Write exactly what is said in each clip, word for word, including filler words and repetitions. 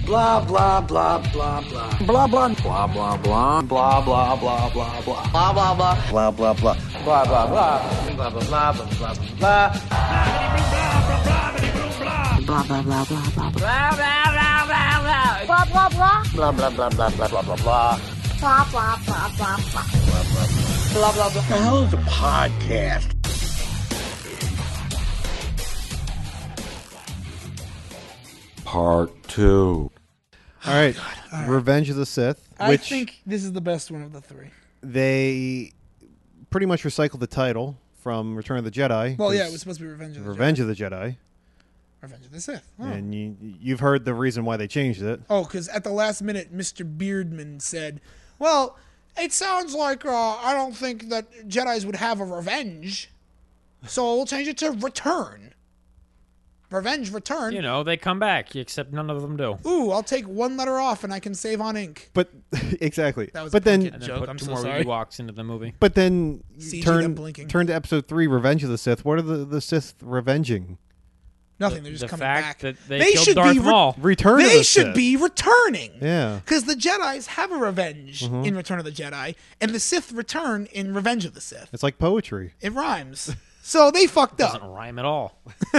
Blah, blah, blah, blah, blah. Blah, blah, blah, blah, blah. Blah, blah, blah, blah, blah. Blah, blah, blah. Blah, blah, blah. Blah, blah, blah. Blah, blah, blah, blah, blah, blah. Blah, blah, blah, blah, blah. Blah, blah, blah, blah, blah. Blah, blah, blah. Blah, blah, blah, blah, blah, blah, blah, blah. Blah, blah, blah, blah, blah. Blah, blah, blah. The hell is a podcast? Part two. All right, God. All right. Revenge of the Sith. I Which think this is the best one of the three. they pretty much recycled the title from Return of the Jedi. Well, yeah, 'cause it was supposed to be Revenge of the Revenge Jedi. of the Jedi. Revenge of the Sith. Oh, And you, you've heard the reason why they changed it. oh, because at the last minute, Mister Beardman said, well, it sounds like uh, I don't think that Jedis would have a revenge, so we'll change it to Return. Revenge, Return. You know, they come back, except none of them do. Ooh, I'll take one letter off and I can save on ink. But exactly. That was but a then, pumpkin. And then Joke, put I'm two so more sorry. Ewoks into the movie. but then C G turn them blinking. turn to Episode Three, Revenge of the Sith. What are the, the Sith revenging? Nothing. They're just the coming fact back. that they, They killed should Darth be re- Maul. Return of They the should Sith. be returning. Yeah. Because the Jedis have a revenge in Return of the Jedi, and the Sith return in Revenge of the Sith. It's like poetry. It rhymes. So they fucked Doesn't up. rhyme at all.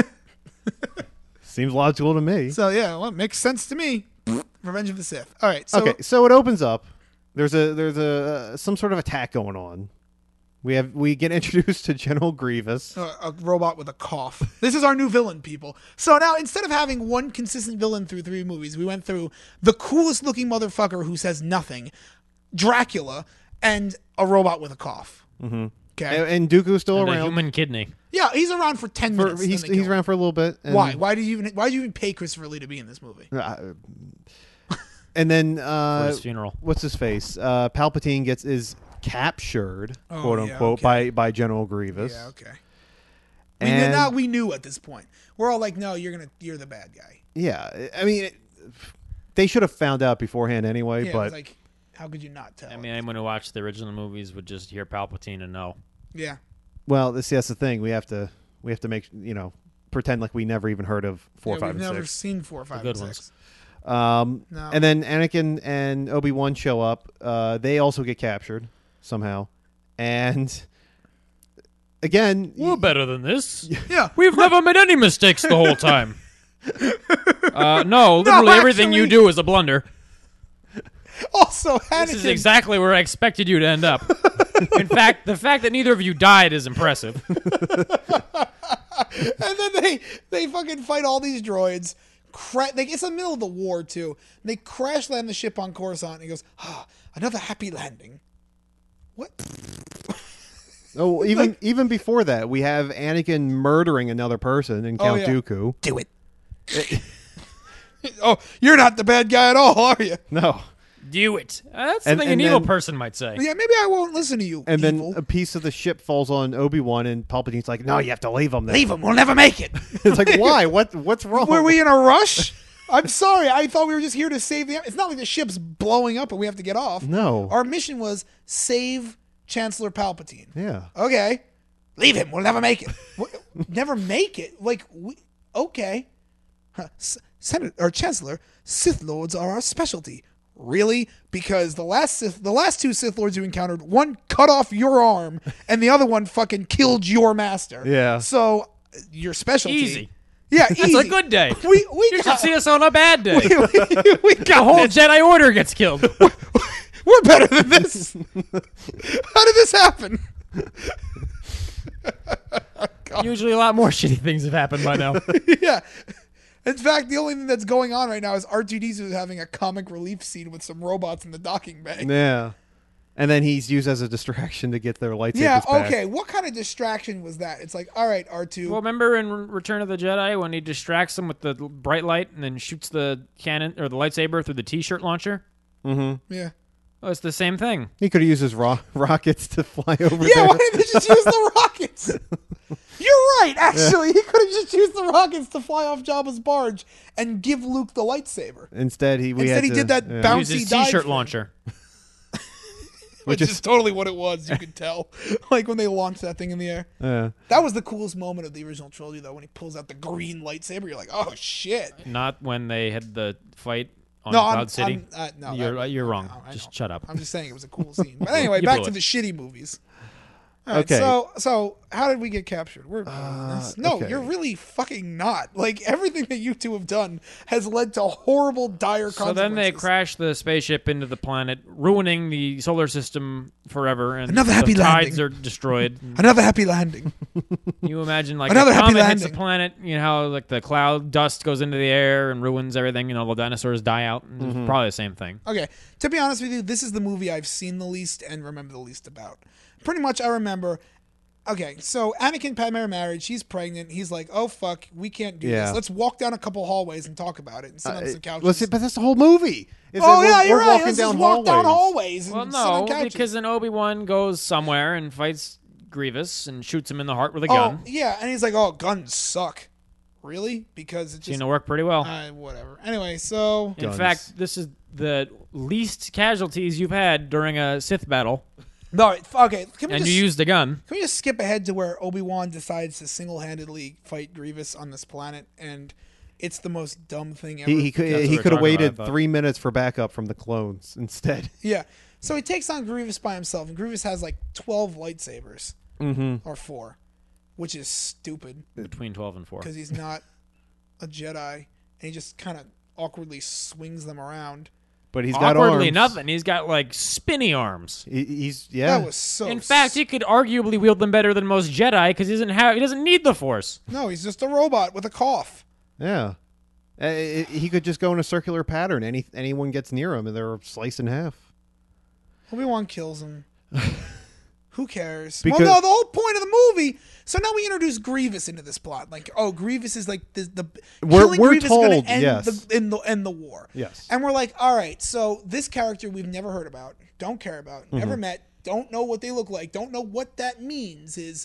Seems logical to me. So yeah, well, it makes sense to me. Revenge of the Sith. All right. So okay, so it opens up. There's a there's a uh, some sort of attack going on. We have we get introduced to General Grievous. uh, a robot with a cough. This is our new villain, people. So now instead of having one consistent villain through three movies, we went through the coolest looking motherfucker who says nothing, Dracula, and a robot with a cough. Mm-hmm. Okay. And, and Dooku's still And a around. human kidney. Yeah, he's around for ten For, minutes. he's then they he's kill around him. for a little bit. And, Why? Why do you even? Why do you even pay Christopher Lee to be in this movie? Uh, and then For uh, his funeral. what's his face? Uh, Palpatine gets is captured, Oh, quote yeah, unquote, okay. by by General Grievous. Yeah. Okay. We, And now we knew at this point. We're all like, no, you're gonna, you're the bad guy. yeah, I mean, it, they should have found out beforehand anyway. Yeah. It but was like, how could you not tell? I mean, anyone who watched the original movies would just hear Palpatine and know. yeah. well, this that's the thing. We have to we have to make you know pretend like we never even heard of four, yeah, five, we've and never six. seen four, five, good and ones. six. Um, No. And then Anakin and Obi-Wan show up. Uh, they also get captured somehow. And again, We're better than this. Yeah. We've never made any mistakes the whole time. uh, no, literally everything you actually- do is a blunder. Also, Anakin. This is exactly where I expected you to end up. In fact, the fact that neither of you died is impressive. And then they they fucking fight all these droids. Cra- they, it's the middle of the war too. They crash land the ship on Coruscant. And he goes, ah, another happy landing. What? oh, even even before that, we have Anakin murdering another person in Oh, Count yeah. Dooku. Do it. Oh, you're not the bad guy at all, are you? No, Do it. Uh, that's And- something and an evil then- person might say. Yeah, maybe I won't listen to you. and evil. then a piece of the ship falls on Obi-Wan, and Palpatine's like, "No, you have to leave him there." leave him. We'll never make it. It's like, why? What? What's wrong? Were we in a rush? I'm sorry. I thought we were just here to save the. It's not like the ship's blowing up and we have to get off. No. Our mission was save Chancellor Palpatine. Yeah. Okay. Leave him. We'll never make it. What- never make it? Like, we, okay. Huh. S- Senator or Chancellor, Sith Lords are our specialty. Really? Because the last Sith, the last two Sith Lords you encountered, one cut off your arm and the other one fucking killed your master. Yeah. So, your specialty. Easy. Yeah, That's easy. a good day. We, we You got, should see us on a bad day. we, we, we got The whole this. Jedi Order gets killed. We're better than this. How did this happen? Usually a lot more shitty things have happened by now. Yeah. In fact, the only thing that's going on right now is R two D two having a comic relief scene with some robots in the docking bay. Yeah. And then he's used as a distraction to get their lightsabers Yeah, back. okay. What kind of distraction was that? It's like, all right, R two. Well, remember in Return of the Jedi when he distracts them with the bright light and then shoots the cannon or the lightsaber through the T-shirt launcher? yeah. Oh, it's the same thing. He could have used his ro- rockets to fly over Yeah, there. why didn't they just use the rockets? You're right, actually. He could have just used the rockets to fly off Jabba's barge and give Luke the lightsaber. Instead, he we Instead, had he to- did that yeah. bounce- Use his dive T-shirt thing. launcher. Which, Which is, is- totally what it was. You could tell, like when they launched that thing in the air. Yeah. That was the coolest moment of the original trilogy, though, when he pulls out the green lightsaber. You're like, oh shit! Not when they had the fight on No, Cloud I'm, City. I'm, uh, no, you're that- you're wrong. I know, I Just know. shut up. I'm just saying it was a cool scene. But anyway, You back blew to it. the shitty movies. All right, Okay. So, so how did we get captured? We're doing Uh, this. No, okay. you're really fucking not. Like everything that you two have done has led to horrible, dire So consequences. then they crash the spaceship into the planet, ruining the solar system forever, and Another the happy tides landing. are destroyed. Another happy landing. You imagine like Another a happy comet hits the landing. planet, you know how like the cloud dust goes into the air and ruins everything, and all the dinosaurs die out. And It's probably the same thing. Okay, to be honest with you, this is the movie I've seen the least and remember the least about. Pretty much, I remember. Okay, so Anakin and Padme are married. She's pregnant. He's like, "Oh fuck, we can't do Yeah. this. Let's walk down a couple hallways and talk about it and sit on some couches." Listen, but that's the whole movie. Is oh that yeah, we're, you're we're right. walking Let's down just walk down hallways. hallways and Well, sit on no, couches. because then Obi Wan goes somewhere and fights Grievous and shoots him in the heart with a oh gun. yeah, and he's like, "Oh, guns suck." Really? Because it Seemed just to work pretty well. uh, whatever. Anyway, so In Guns. fact, this is the least casualties you've had during a Sith battle, no, okay. Can we and just you used a gun. Can we just skip ahead to where Obi-Wan decides to single-handedly fight Grievous on this planet, and it's the most dumb thing ever. He, he could That's what he we're could have talking waited about, but- three minutes for backup from the clones instead. Yeah. So he takes on Grievous by himself, and Grievous has like twelve lightsabers, Mm-hmm. or four, which is stupid Between twelve and four. because he's not a Jedi, and he just kind of awkwardly swings them around. But he's got Awkwardly arms. nothing. He's got like spinny arms. He, he's yeah. That was so. In fact, he could arguably wield them better than most Jedi because he doesn't have he doesn't need the Force. no, he's just a robot with a cough. yeah. Uh, it- he could just go in a circular pattern. Any anyone gets near him, and they're sliced in half. Obi-Wan kills him. Who cares? Because- well, no, the whole point of the movie. So now we introduce Grievous into this plot. Like, oh, Grievous is like the the We're- killing we're Grievous is going told, to end yes. the end the end the war. Yes. And we're like, all right, so this character we've never heard about, don't care about, Mm-hmm. never met, don't know what they look like, don't know what that means. Is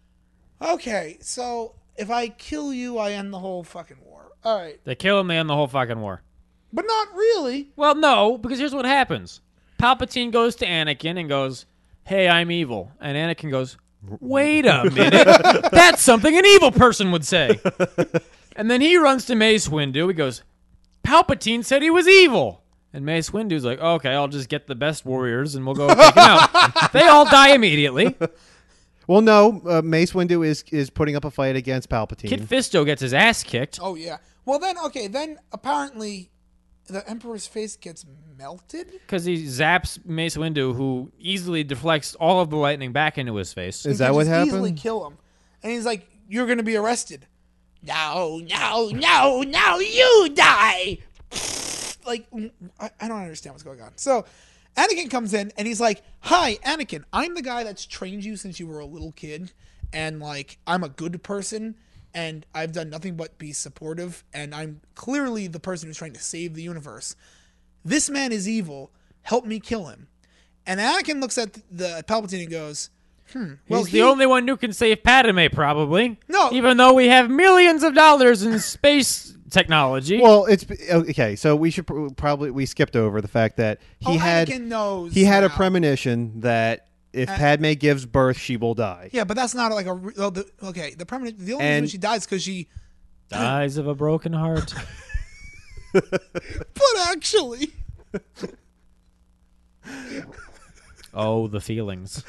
okay. So if I kill you, I end the whole fucking war. All right, They kill him, they end the whole fucking war. but not really. Well, no, because here's what happens. Palpatine goes to Anakin and goes, "Hey, I'm evil." And Anakin goes, "Wait a minute. That's something an evil person would say." And then he runs to Mace Windu. He goes, "Palpatine said he was evil." And Mace Windu's like, "Okay, I'll just get the best warriors and we'll go take him out." They all die immediately. Well, no. Uh, Mace Windu is is putting up a fight against Palpatine. Kit Fisto gets his ass kicked. Oh yeah. Well then, okay, then apparently the Emperor's face gets melted. Because he zaps Mace Windu, who easily deflects all of the lightning back into his face. Is He that can what just happened? Easily kill him, and he's like, "You're going to be arrested." No, no, no, no! You die. Like, I, I don't understand what's going on. So, Anakin comes in and he's like, "Hi, Anakin. I'm the guy that's trained you since you were a little kid, and like, I'm a good person." And I've done nothing but be supportive, and I'm clearly the person who's trying to save the universe. This man is evil. Help me kill him. And Anakin looks at the Palpatine and goes, "Hmm. Well, He's he- the only one who can save Padme, probably. No. Even though we have millions of dollars in space technology. Well, it's okay. So we should pr- probably we skipped over the fact that he Oh, had Anakin knows he had a now. premonition that if Padme gives birth, she will die. Yeah, but that's not like a. re- Well, the, okay, the permanent. The only And- reason she dies because she. Dies of a broken heart. But actually, Oh, the feelings.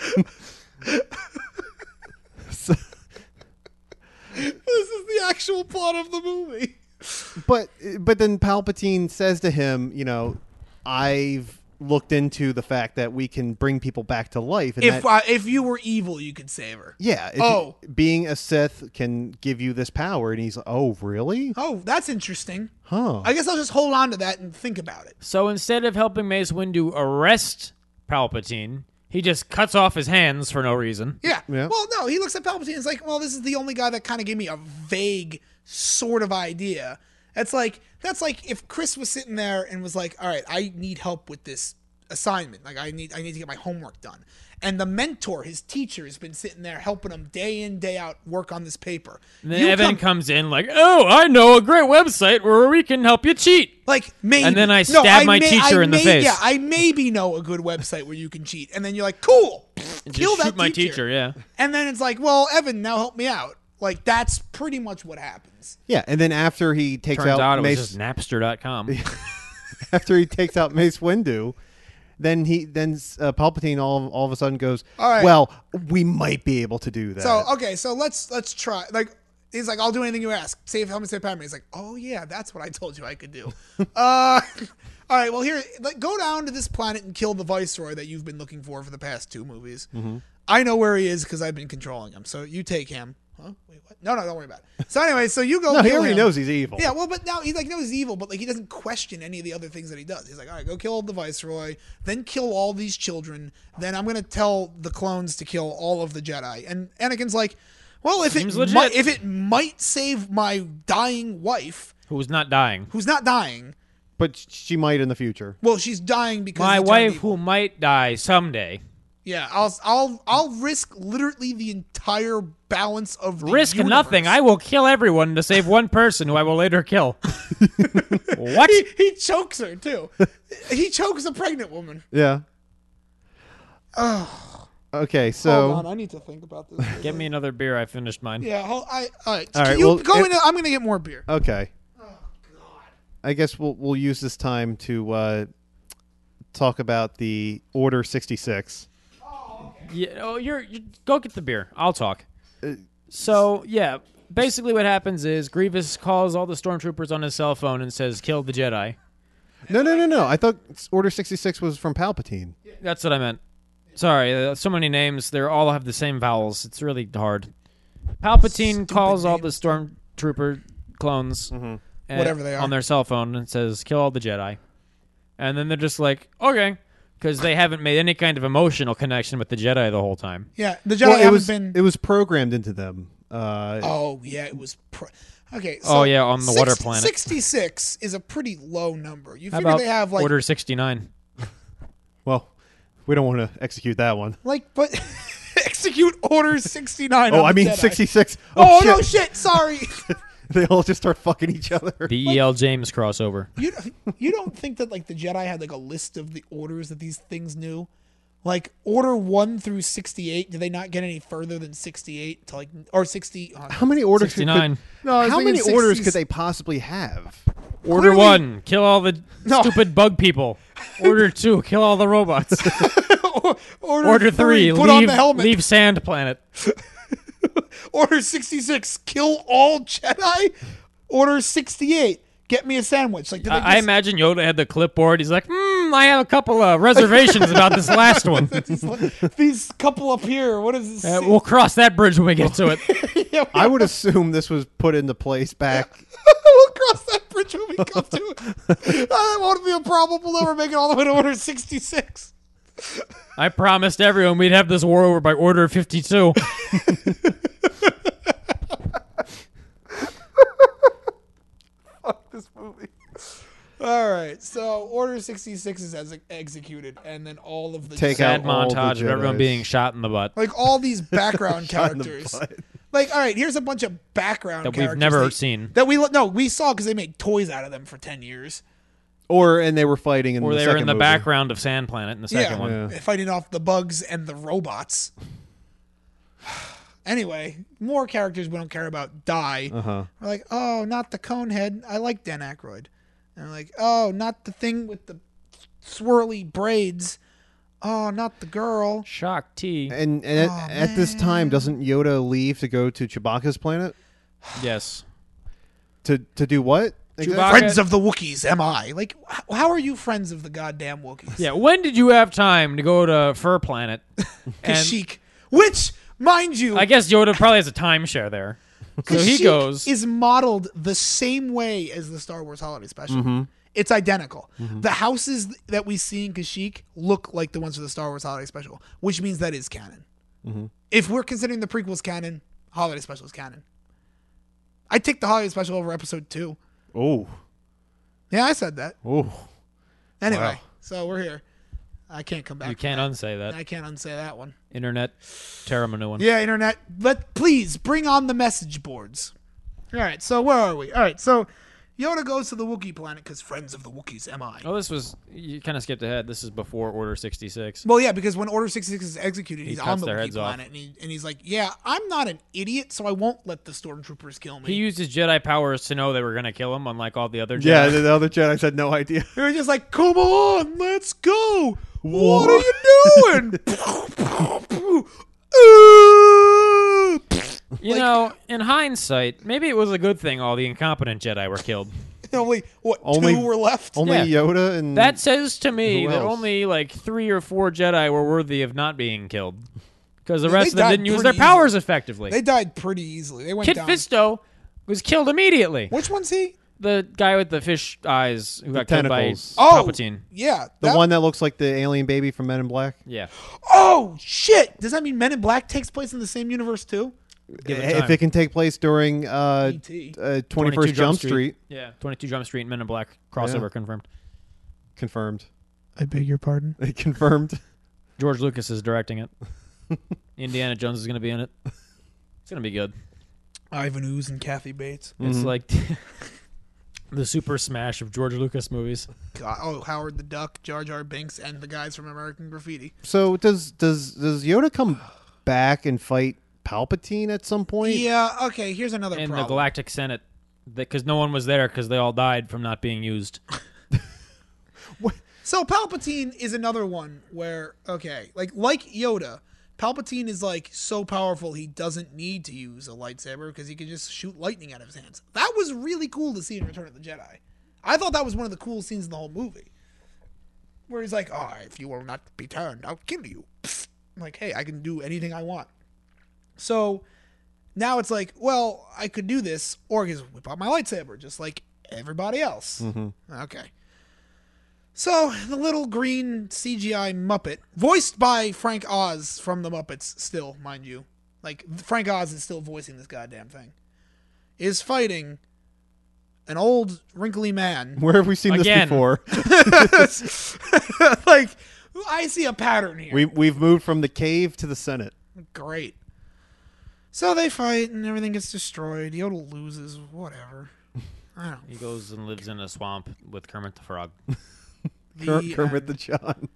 this is the actual plot of the movie. But but then Palpatine says to him, you know, I've looked into the fact that we can bring people back to life. And If that, uh, if you were evil, you could save her. yeah, if Oh. you- being a Sith can give you this power, and he's like, oh, really? Oh, that's interesting. Huh? I guess I'll just hold on to that and think about it. So instead of helping Mace Windu arrest Palpatine, he just cuts off his hands for no reason. Yeah. Yeah. Well, no, he looks at Palpatine and is like, well, this is the only guy that kind of gave me a vague sort of idea. That's like that's like if Chris was sitting there and was like, all right, I need help with this assignment. Like I need I need to get my homework done. And the mentor, his teacher, has been sitting there helping him day in, day out work on this paper. And then You Evan come- comes in like, "Oh, I know a great website where we can help you cheat." Like maybe, And then I No, stab my may- teacher I in the may- face. Yeah, I maybe know a good website where you can cheat, and then you're like, cool, And kill just that shoot my teacher, yeah. And then it's like, well, Evan, now help me out. Like that's pretty much what happens. Yeah, and then after he takes Turns out, out it was Mace, just Napster dot com. after he takes out Mace Windu, then he then uh, Palpatine all all of a sudden goes, All right. "Well, we might be able to do that." So okay, so let's let's try. Like he's like, I'll do anything you ask. Save helmet, save Padme. He's like, oh yeah, that's what I told you I could do. uh, all right, well here, like, go down to this planet and kill the Viceroy that you've been looking for for the past two movies. Mm-hmm. I know where he is because I've been controlling him. So you take him. Huh? Wait, what? No, no, don't worry about it. So anyway, so you go. no, he kill already him. knows he's evil. Yeah, well, but now he's like knows he's evil, but like he doesn't question any of the other things that he does. He's like, all right, go kill the Viceroy, then kill all these children. Then I'm gonna tell the clones to kill all of the Jedi. And Anakin's like, well, if Seems it legit. might, if it might save my dying wife, Who's not dying? who's not dying, But she might in the future. well, she's dying because My he turned wife, evil. who might die someday. Yeah, I'll I'll I'll risk literally the entire balance of the Risk universe. nothing. I will kill everyone to save one person who I will later kill. What? He, he chokes her too. He chokes a pregnant woman. Yeah. Okay, so Hold on, I need to think about this. Get me another beer. I finished mine. Yeah, hold, I all right. All right, you well, go it- into, I'm gonna get more beer. okay. I guess we'll we'll use this time to uh, talk about the Order sixty-six. Yeah, oh, you're, you go get the beer. I'll talk. Uh, So yeah, basically what happens is Grievous calls all the stormtroopers on his cell phone and says, "Kill the Jedi." No, no, no, no. I thought Order sixty-six was from Palpatine. That's what I meant. Sorry, uh, so many names. They all have the same vowels. It's really hard. Palpatine Stupid calls all the names. stormtrooper clones, and- Whatever they are. on their cell phone and says, "Kill all the Jedi," and then they're just like, "Okay," because they haven't made any kind of emotional connection with the Jedi the whole time. Yeah, the Jedi Well, it haven't was been. it was programmed into them. Uh, oh yeah, it was. Pro- okay. Oh, So yeah, on the water six- planet. Sixty-six is a pretty low number. You How figure about they have like Order sixty-nine? well, we don't want to execute that one. like, but execute Order sixty-nine. Oh, on I the mean Jedi. sixty-six. Oh, Oh, no shit. shit! Sorry. They all just start fucking each other. The E L James crossover. You you don't think that like the Jedi had like a list of the orders that these things knew? Like Order one through sixty-eight, did they not get any further than sixty-eight to like or sixty? Uh, How many orders? Could, sixty-nine. no, I was how thinking many orders sixties. could they possibly have? Order Clearly- one, kill all the No. stupid bug people. Order two, kill all the robots. Order, Order three, put on leave, the helmet. leave Sand Planet. Order sixty-six, kill all Jedi. Order sixty-eight, get me a sandwich. Like did they I, I just- imagine Yoda had the clipboard. He's like, hmm, I have a couple of reservations about this last one. these, these couple up here. What is this? Uh, we'll cross that bridge when we get to it. Yeah, I would assume this was put into place back. we'll cross that bridge when we come to it. That won't be a problem. We'll never make it all the way to Order sixty-six. I promised everyone we'd have this war over by Order fifty-two. This movie. All right, so Order sixty-six is as executed, and then all of the Take Sad out all the montage of everyone Jedis. being shot in the butt like all these background Shot in the characters. butt. Like, all right, here's a bunch of background that we've characters never that- seen. That we no, we saw because they made toys out of them for ten years. Or and they were fighting in Or the they were second in the movie. background of Sand Planet in the second Yeah, one. Yeah. fighting off the bugs and the robots. Anyway, more characters we don't care about die. Uh-huh. We're like, oh, not the Conehead. I like Dan Aykroyd. And we're like, oh, not the thing with the swirly braids. Oh, not the girl. Shock T. And, and Oh, at, at this time, doesn't Yoda leave to go to Chewbacca's planet Yes. to to do what? Chewbacca- Friends of the Wookiees, am I? Like, h- how are you friends of the goddamn Wookiees? Yeah, when did you have time to go to Fur Planet? And Kashyyyk. Which, mind you, I guess Yoda probably has a timeshare there. So he Kashyyyk goes. is modeled the same way as the Star Wars Holiday Special. Mm-hmm. It's identical. The houses that we see in Kashyyyk look like the ones for the Star Wars Holiday Special, which means that is canon. Mm-hmm. If we're considering the prequels canon, Holiday Special is canon. I'd take the Holiday Special over Episode two. Oh, Yeah, I said that. oh. Anyway, Wow. so we're here. I can't come back. You from can't that. unsay that. I can't unsay that one. Internet, Terra Manuan. Yeah, internet. But please bring on the message boards. All right, so where are we? All right, so Yoda goes to the Wookiee planet because friends of the Wookiees am I. Oh, this was you kind of skipped ahead. This is before Order sixty-six. Well, yeah, because when Order sixty-six is executed, He he's cuts on the their Wookiee heads off. planet, and, he, and he's like, yeah, I'm not an idiot, so I won't let the stormtroopers kill me. He used his Jedi powers to know they were going to kill him, unlike all the other Jedi. Yeah, the, the other Jedi's had no idea. They were just like, come on, let's go. What are you doing? Uh, You know, in hindsight, maybe it was a good thing all the incompetent Jedi were killed. only, what, Only- two were left? Only Yeah. Yoda and That says to me Who that else? only like three or four Jedi were worthy of not being killed. Because the They rest of them died didn't use their pretty powers effectively. They died pretty easily. They went Kit down. Fisto was killed immediately. Which one's he? The guy with the fish eyes who got tentacles. killed by Oh, Palpatine. yeah. the that- one that looks like the alien baby from Men in Black. Yeah. Oh, shit. Does that mean Men in Black takes place in the same universe, too? Give it If time. it can take place during uh, E T uh, twenty-first Jump Street. Yeah. twenty-two Jump Street, Men in Black crossover Yeah. confirmed. Confirmed. I beg your pardon? Confirmed. George Lucas is directing it. Indiana Jones is going to be in it. It's going to be good. Ivan Ooze and Kathy Bates. It's like the super smash of George Lucas movies. God, oh, Howard the Duck, Jar Jar Binks, and the guys from American Graffiti. So does does does Yoda come back and fight Palpatine at some point? Yeah, okay, here's another In the problem. Galactic Senate. Because no one was there because they all died from not being used. So Palpatine is another one where, okay, like like Yoda, Palpatine is like so powerful he doesn't need to use a lightsaber because he can just shoot lightning out of his hands. That was really cool to see in Return of the Jedi. I thought that was one of the coolest scenes in the whole movie. Where he's like, oh, if you will not be turned, I'll kill you. Pfft. I'm like, hey, I can do anything I want. So now it's like, well, I could do this or just whip out my lightsaber just like everybody else. Okay. So, the little green C G I Muppet, voiced by Frank Oz from the Muppets still, mind you. Like, Frank Oz is still voicing this goddamn thing. Is fighting an old, wrinkly man. Where have we seen Again. this before? Like, I see a pattern here. we we've moved from the cave to the Senate. Great. So they fight, and everything gets destroyed. Yoda loses, whatever. I don't He goes and lives in a swamp with Kermit the Frog. Ker- The Kermit end. the John.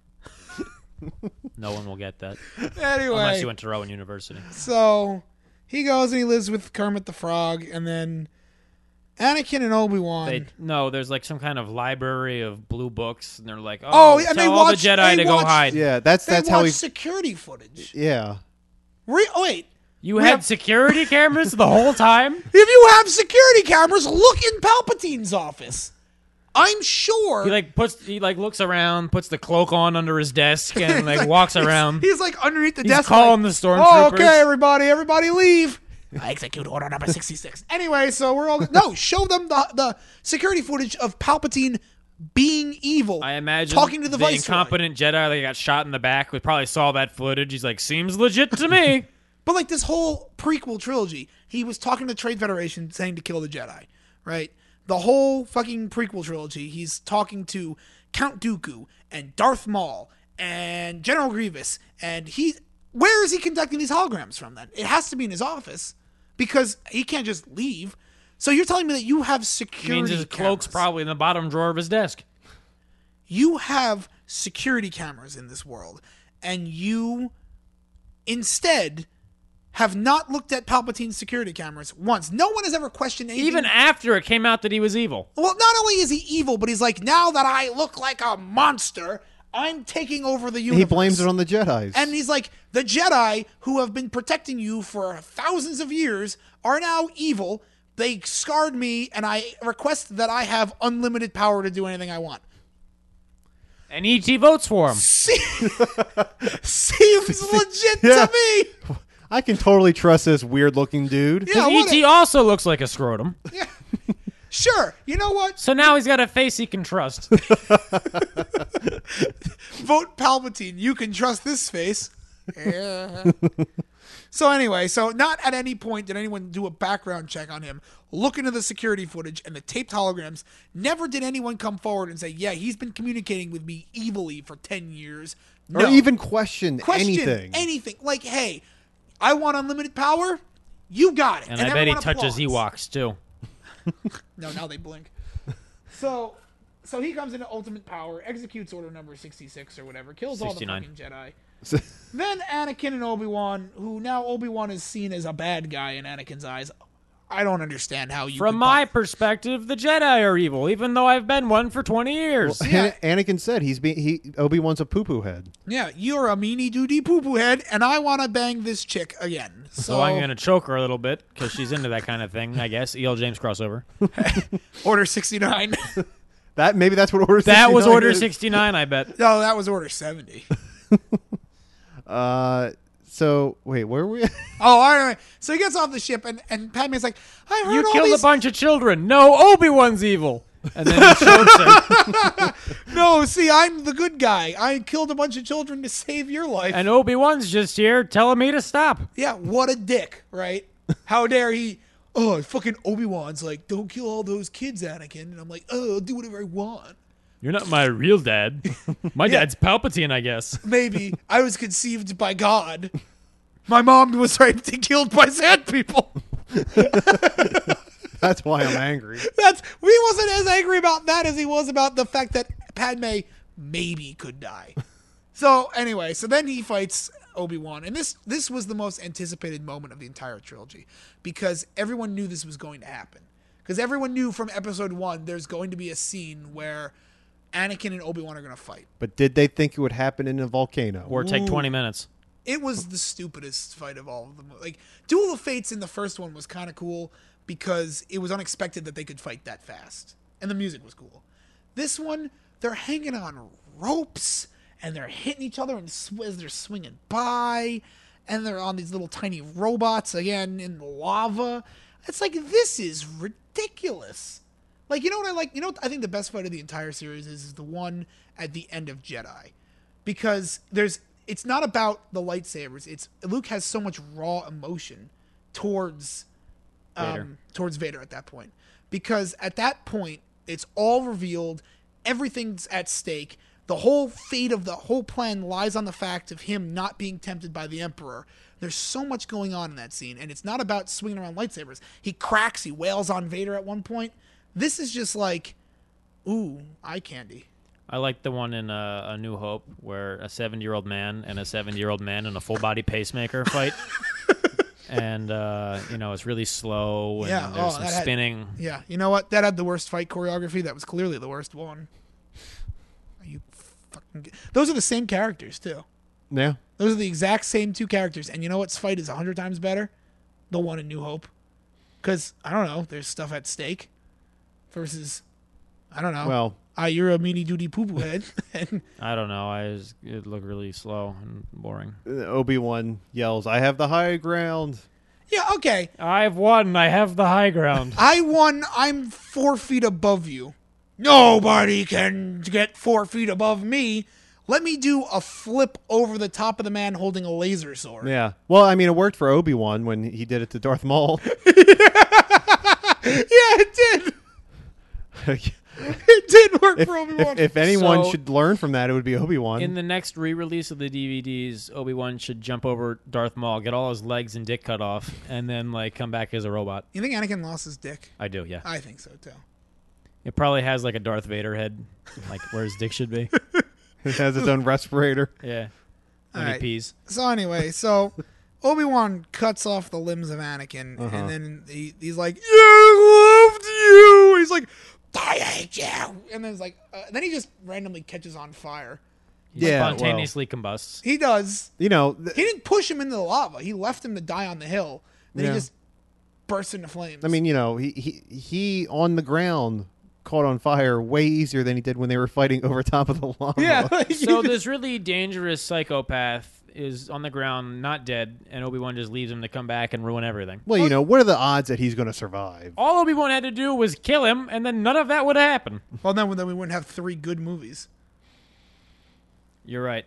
No one will get that. Anyway. Unless you went to Rowan University. So he goes and he lives with Kermit the Frog, and then Anakin and Obi-Wan. They, no, there's like some kind of library of blue books, and they're like, oh, Oh, and tell they all watch- the Jedi they to go watch- hide. Yeah, that's they that's watch how he. security footage. Yeah. Re- oh, wait. You We had have- security cameras the whole time? If you have security cameras, look in Palpatine's office. I'm sure. He like puts he like looks around, puts the cloak on under his desk, and like walks around. He's like underneath the He's desk. calling like, the Oh, stormtroopers. okay, everybody, everybody leave. I execute order number sixty-six. Anyway, so we're all no. Show them the the security footage of Palpatine being evil. I imagine talking to the, the Viceroy. incompetent Jedi that got shot in the back. We probably saw that footage. He's like, seems legit to me. But like this whole prequel trilogy, he was talking to the Trade Federation saying to kill the Jedi, right? The whole fucking prequel trilogy, he's talking to Count Dooku and Darth Maul and General Grievous, and he where is he conducting these holograms from then? It has to be in his office because he can't just leave. So you're telling me that you have security Means his cloak's cameras. probably in the bottom drawer of his desk. You have security cameras in this world, and you instead have not looked at Palpatine's security cameras once. No one has ever questioned anything. Even after it came out that he was evil. Well, not only is he evil, but he's like, now that I look like a monster, I'm taking over the universe. He blames it on the Jedis. And he's like, the Jedi who have been protecting you for thousands of years are now evil. They scarred me, and I request that I have unlimited power to do anything I want. And E T votes for him. Se- Seems legit Yeah. to me. I can totally trust this weird-looking dude. Yeah, E what T a- also looks like a scrotum. Sure. You know what? So now he's got a face he can trust. Vote Palpatine. You can trust this face. Yeah. So anyway, so not at any point did anyone do a background check on him, look into the security footage and the taped holograms. Never did anyone come forward and say, yeah, he's been communicating with me evilly for ten years. No. Or even question, Question anything. anything. Like, hey, I want unlimited power. You got it. And, I bet he everyone touches applauds. Ewoks too. No, now they blink. So, so he comes into ultimate power, executes Order Number sixty-six or whatever, kills all the sixty-nine. fucking Jedi. Then Anakin and Obi-Wan, who now Obi-Wan is seen as a bad guy in Anakin's eyes. I don't understand how you. From could my buy- perspective, the Jedi are evil, even though I've been one for twenty years. Yeah. An- Anakin said he's being he Obi-Wan's a poo poo head. yeah, you're a meanie doody poo poo head, and I want to bang this chick again. So, So I'm going to choke her a little bit because she's into that kind of thing, I guess. E L. James crossover. Order sixty-nine. That maybe that's what order. That was sixty-nine Order is. sixty-nine, I bet. No, that was Order seventy. Uh, so wait, where were we? Oh, all right. So he gets off the ship, and, and Padme's like, I heard You all killed these... a bunch of children. No, Obi-Wan's evil. And then he chokes her. No, see, I'm the good guy. I killed a bunch of children to save your life. And Obi-Wan's just here telling me to stop. Yeah, what a dick, right? How dare he... Oh, fucking Obi-Wan's like, don't kill all those kids, Anakin. And I'm like, oh, I'll do whatever I want. You're not my real dad. My dad's Palpatine, I guess. Maybe I was conceived by God. My mom was raped and killed by sand people. That's why I'm angry. That's he wasn't as angry about that as he was about the fact that Padme maybe could die. So anyway, so then he fights Obi-Wan, and this this was the most anticipated moment of the entire trilogy because everyone knew this was going to happen. Because everyone knew from episode one there's going to be a scene where Anakin and Obi-Wan are going to fight. But did they think it would happen in a volcano? Or take twenty minutes. It was the stupidest fight of all of them. Like Duel of Fates in the first one was kind of cool because it was unexpected that they could fight that fast, and the music was cool. This one, they're hanging on ropes and they're hitting each other and sw- as they're swinging by, and they're on these little tiny robots again in the lava. It's like this is ridiculous. Like you know what I like? You know what I think the best fight of the entire series is is the one at the end of Jedi, because there's. It's not about the lightsabers. It's Luke has so much raw emotion towards um, Vader. towards Vader at that point. Because at that point, it's all revealed. Everything's at stake. The whole fate of the whole plan lies on the fact of him not being tempted by the Emperor. There's so much going on in that scene. And it's not about swinging around lightsabers. He cracks. He wails on Vader at one point. This is just like, ooh, eye candy. I like the one in uh, A New Hope where a seventy-year-old man and a seventy-year-old man in a full-body pacemaker fight. And, uh, you know, it's really slow and Yeah, there's oh, some that had- spinning. Yeah, you know what? That had the worst fight choreography. That was clearly the worst one. Are you fucking... Those are the same characters, too. Yeah. Those are the exact same two characters. And you know what's fight is a hundred times better? The one in New Hope. Because, I don't know, there's stuff at stake. Versus, I don't know. Well, Ah, you're a meanie doody poo poo head. And I don't know. I was, it looked really slow and boring. Obi-Wan yells, "I have the high ground." yeah, okay. I've won. I have the high ground. I won. I'm four feet above you. Nobody can get four feet above me. Let me do a flip over the top of the man holding a laser sword. Yeah. Well, I mean, it worked for Obi-Wan when he did it to Darth Maul. Yeah, it did. It did work if, for Obi-Wan. if, if anyone So- should learn from that, it would be Obi-Wan. In the next re-release of the D V Ds, Obi-Wan should jump over Darth Maul, get all his legs and dick cut off, and then like come back as a robot. You think Anakin lost his dick? I do, yeah. I think so too. It probably has like a Darth Vader head, like where his dick should be. It has its own respirator. Yeah. When All he right. pees. So anyway, so Obi-Wan cuts off the limbs of Anakin, Uh-huh. and then he, he's like, "Yeah, I loved you." He's like, "I hate you," and then it's like, uh, then he just randomly catches on fire. He Yeah, spontaneously combusts. He does. You know, th- He didn't push him into the lava. He left him to die on the hill. Then Yeah. he just bursts into flames. I mean, you know, he, he he on the ground caught on fire way easier than he did when they were fighting over top of the lava. yeah. So this really dangerous psychopath is on the ground, not dead, and Obi-Wan just leaves him to come back and ruin everything. Well, you know, what are the odds that he's going to survive? All Obi-Wan had to do was kill him, and then none of that would happen. Well, then, then we wouldn't have three good movies. You're right.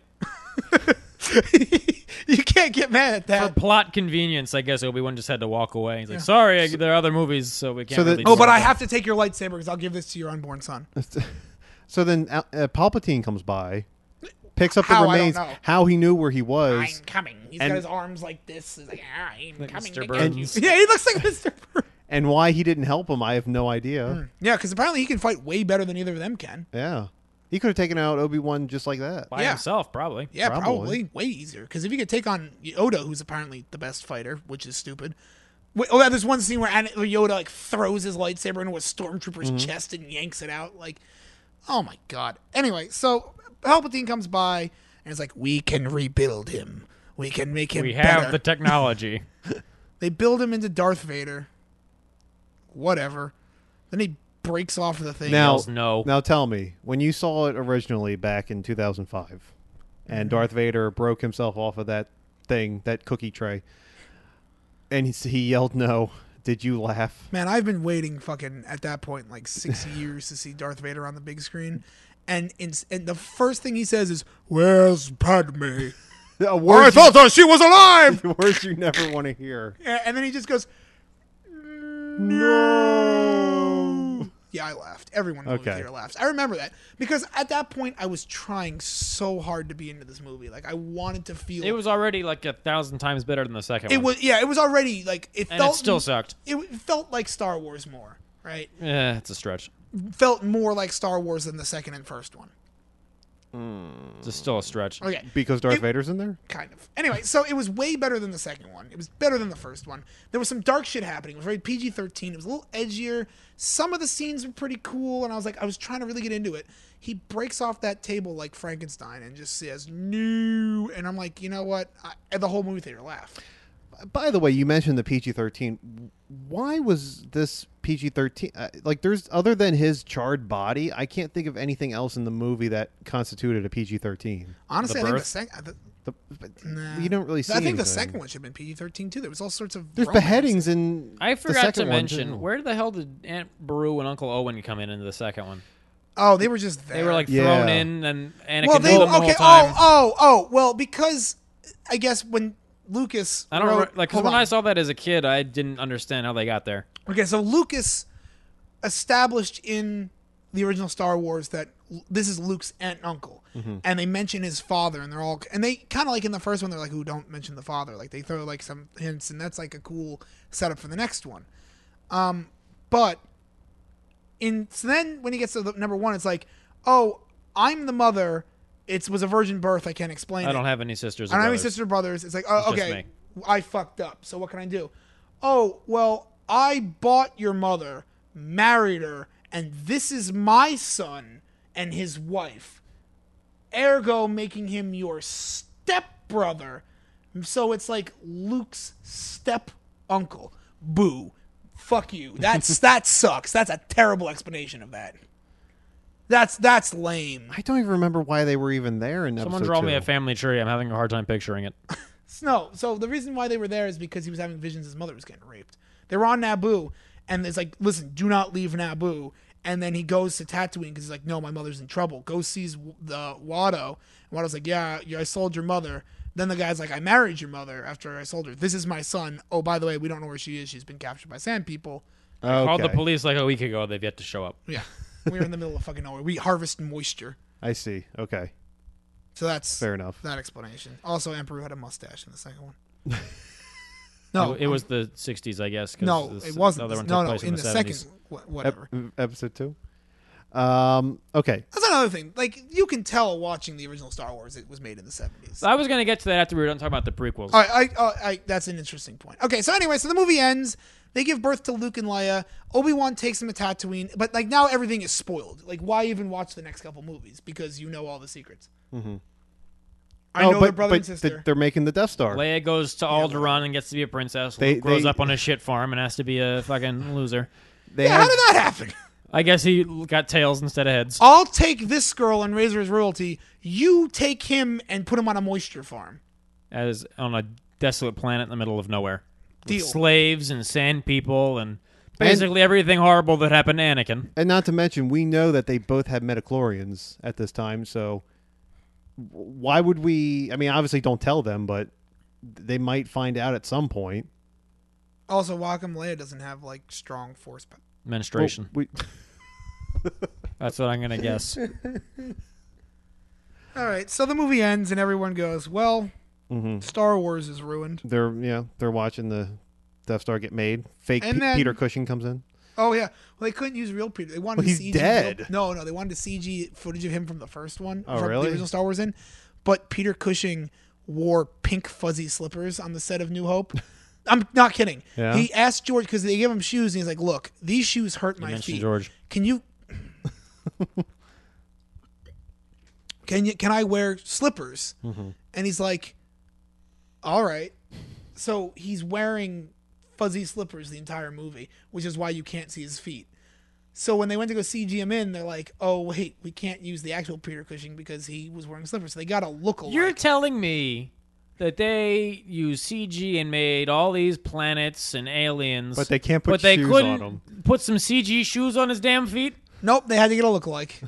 You can't get mad at For that. plot convenience, I guess Obi-Wan just had to walk away. He's like, sorry, I, there are other movies, so we can't So the- really Oh, do but I anything." have to take your lightsaber because I'll give this to your unborn son. So then uh, uh, Palpatine comes by, picks up How? the I don't remains, know. how he knew where he was. I'm coming. He's and- got his arms like this. He's like, I'm Like coming. Mister to get you." Burns. Yeah, he looks like Mister Burns. And why he didn't help him, I have no idea. Yeah, because apparently he can fight way better than either of them can. Yeah. He could have taken out Obi-Wan just like that. By Yeah. himself, probably. Yeah, Probably. probably. Way easier. Because if you could take on Yoda, who's apparently the best fighter, which is stupid. Wait, oh, yeah, there's one scene where An- where Yoda like throws his lightsaber into a stormtrooper's Mm-hmm. chest and yanks it out. Like, oh my god. Anyway, so Palpatine comes by and is like, "We can rebuild him. We can make him We better." have the technology. They build him into Darth Vader. Whatever. Then he breaks off the thing. Now, Hells no. now tell me, when you saw it originally back in two thousand five, and Darth Vader broke himself off of that thing, that cookie tray, and he, he yelled no, did you laugh? Man, I've been waiting fucking at that point like six years to see Darth Vader on the big screen. And in, and the first thing he says is, "Where's Padme?" A I word, thought that she was alive! you, words you never want to hear. Yeah, and then he just goes, "No." Yeah, I laughed. Everyone in the movie Okay. theater laughs. I remember that because at that point I was trying so hard to be into this movie. Like I wanted to feel It was already like a thousand times better than the second It one. was yeah. It was already like it and felt it still sucked. It felt like Star Wars more, right? Yeah, it's a stretch. Felt more like Star Wars than the second and first one. It's still a stretch. Okay, Because Darth It- Vader's in there? kind of. Anyway, so it was way better than the second one. It was better than the first one. There was some dark shit happening. It was rated P G thirteen. It was a little edgier. Some of the scenes were pretty cool, and I was like, I was trying to really get into it. He breaks off that table like Frankenstein and just says, "No," and I'm like, you know what? I, and the whole movie theater laughed. By the way, you mentioned the P G thirteen. Why was this P G thirteen? Uh, like, there's other than his charred body, I can't think of anything else in the movie that constituted a P G thirteen. Honestly, The I think the birth? second. The, The, but nah. You don't really see I think the anything. second one should have been P G thirteen too. There was all sorts of There's romance. beheadings in. I the forgot to second one, mention, too. where the hell did Aunt Beru and Uncle Owen come in into the second one? Oh, they were just there. They were like Yeah. thrown in, and Anakin well, knew they them the okay. whole time. Oh, oh, oh. Well, because I guess when Lucas, I don't wrote, re- like because hold when on. I saw that as a kid, I didn't understand how they got there. Okay, so Lucas established in the original Star Wars that L- this is Luke's aunt and uncle, and they mention his father, and they're all and they kind of like in the first one they're like, "Who don't mention the father?" Like they throw like some hints, and that's like a cool setup for the next one. Um, but in so then when he gets to the, number one, it's like, "Oh, I'm the mother. It was a virgin birth. I can't explain I it." don't have any sisters. I Or don't have any brothers. sister or brothers. It's like, oh, It's just okay, me. I fucked up. So what can I do? Oh, well, I bought your mother, married her, and this is my son and his wife. Ergo, making him your stepbrother. So it's like Luke's step uncle. Boo. Fuck you. That's that sucks. That's a terrible explanation of that. That's that's lame. I don't even remember why they were even there in Someone episode draw two. me a family tree. I'm having a hard time picturing it. No, so the reason why they were there is because he was having visions his mother was getting raped. They were on Naboo, and it's like, listen, do not leave Naboo. And then he goes to Tatooine because he's like, no, my mother's in trouble. Goes sees the Watto, and Watto's like, yeah, yeah, I sold your mother. Then the guy's like, I married your mother after I sold her. This is my son. Oh, by the way, we don't know where she is. She's been captured by sand people. Okay. Called the police like a week ago. They've yet to show up. Yeah, we're in the middle of fucking nowhere. We harvest moisture. I see. Okay. So that's Fair enough. that explanation. Also, Emperor had a mustache in the second one. No, it, it was the sixties, I guess. 'cause no, this- it the wasn't. other one No, took no, place in the, the second, seventies. wh- whatever. Ep- episode two. Um. Okay. That's another thing. Like, you can tell watching the original Star Wars, it was made in the seventies. I was gonna get to that after we were done talking about the prequels. All right, I, oh, I, that's an interesting point. Okay, so anyway, so the movie ends. They give birth to Luke and Leia. Obi-Wan takes them to Tatooine, but like now everything is spoiled. Like, why even watch the next couple movies? Because you know all the secrets. Mm-hmm. I oh, know but, their brother but and sister. th- they're making the Death Star. Leia goes to Alderaan and gets to be a princess. They- Luke grows they- up on a shit farm and has to be a fucking loser. They yeah, have, how did that happen? I guess he got tails instead of heads. I'll take this girl and raise her as royalty. You take him and put him on a moisture farm. As on a desolate planet in the middle of nowhere. With Deal. slaves and sand people and basically everything horrible that happened to Anakin. and not to mention, we know that they both had metachlorians at this time. So w- why would we? I mean, obviously, don't tell them, but they might find out at some point. Also, Wacom Leia doesn't have like strong force. But Menstruation. Well, we, That's what I'm going to guess. all right, so the movie ends and everyone goes, "Well, Mhm. Star Wars is ruined." They're yeah, they're watching the Death Star get made. Fake And P- then- Peter Cushing comes in. Oh yeah, well they couldn't use real Peter. They wanted Well, to he's C G dead. real- no, no, they wanted to C G footage of him from the first one. Oh, from really? The original Star Wars in, but Peter Cushing wore pink fuzzy slippers on the set of New Hope. I'm not kidding. Yeah? He asked George because they gave him shoes, and he's like, "Look, these shoes hurt my mentioned feet. George. Can you?" Can you? Can I wear slippers? Mm-hmm. And he's like, "All right." So he's wearing fuzzy slippers the entire movie, which is why you can't see his feet. So when they went to go C G him in, they're like, "Oh wait, we can't use the actual Peter Cushing because he was wearing slippers." So they got to look alike. You're telling me that they used C G and made all these planets and aliens, But they can't put but they shoes couldn't on 'em. put some C G shoes on his damn feet? Nope, they had to get a lookalike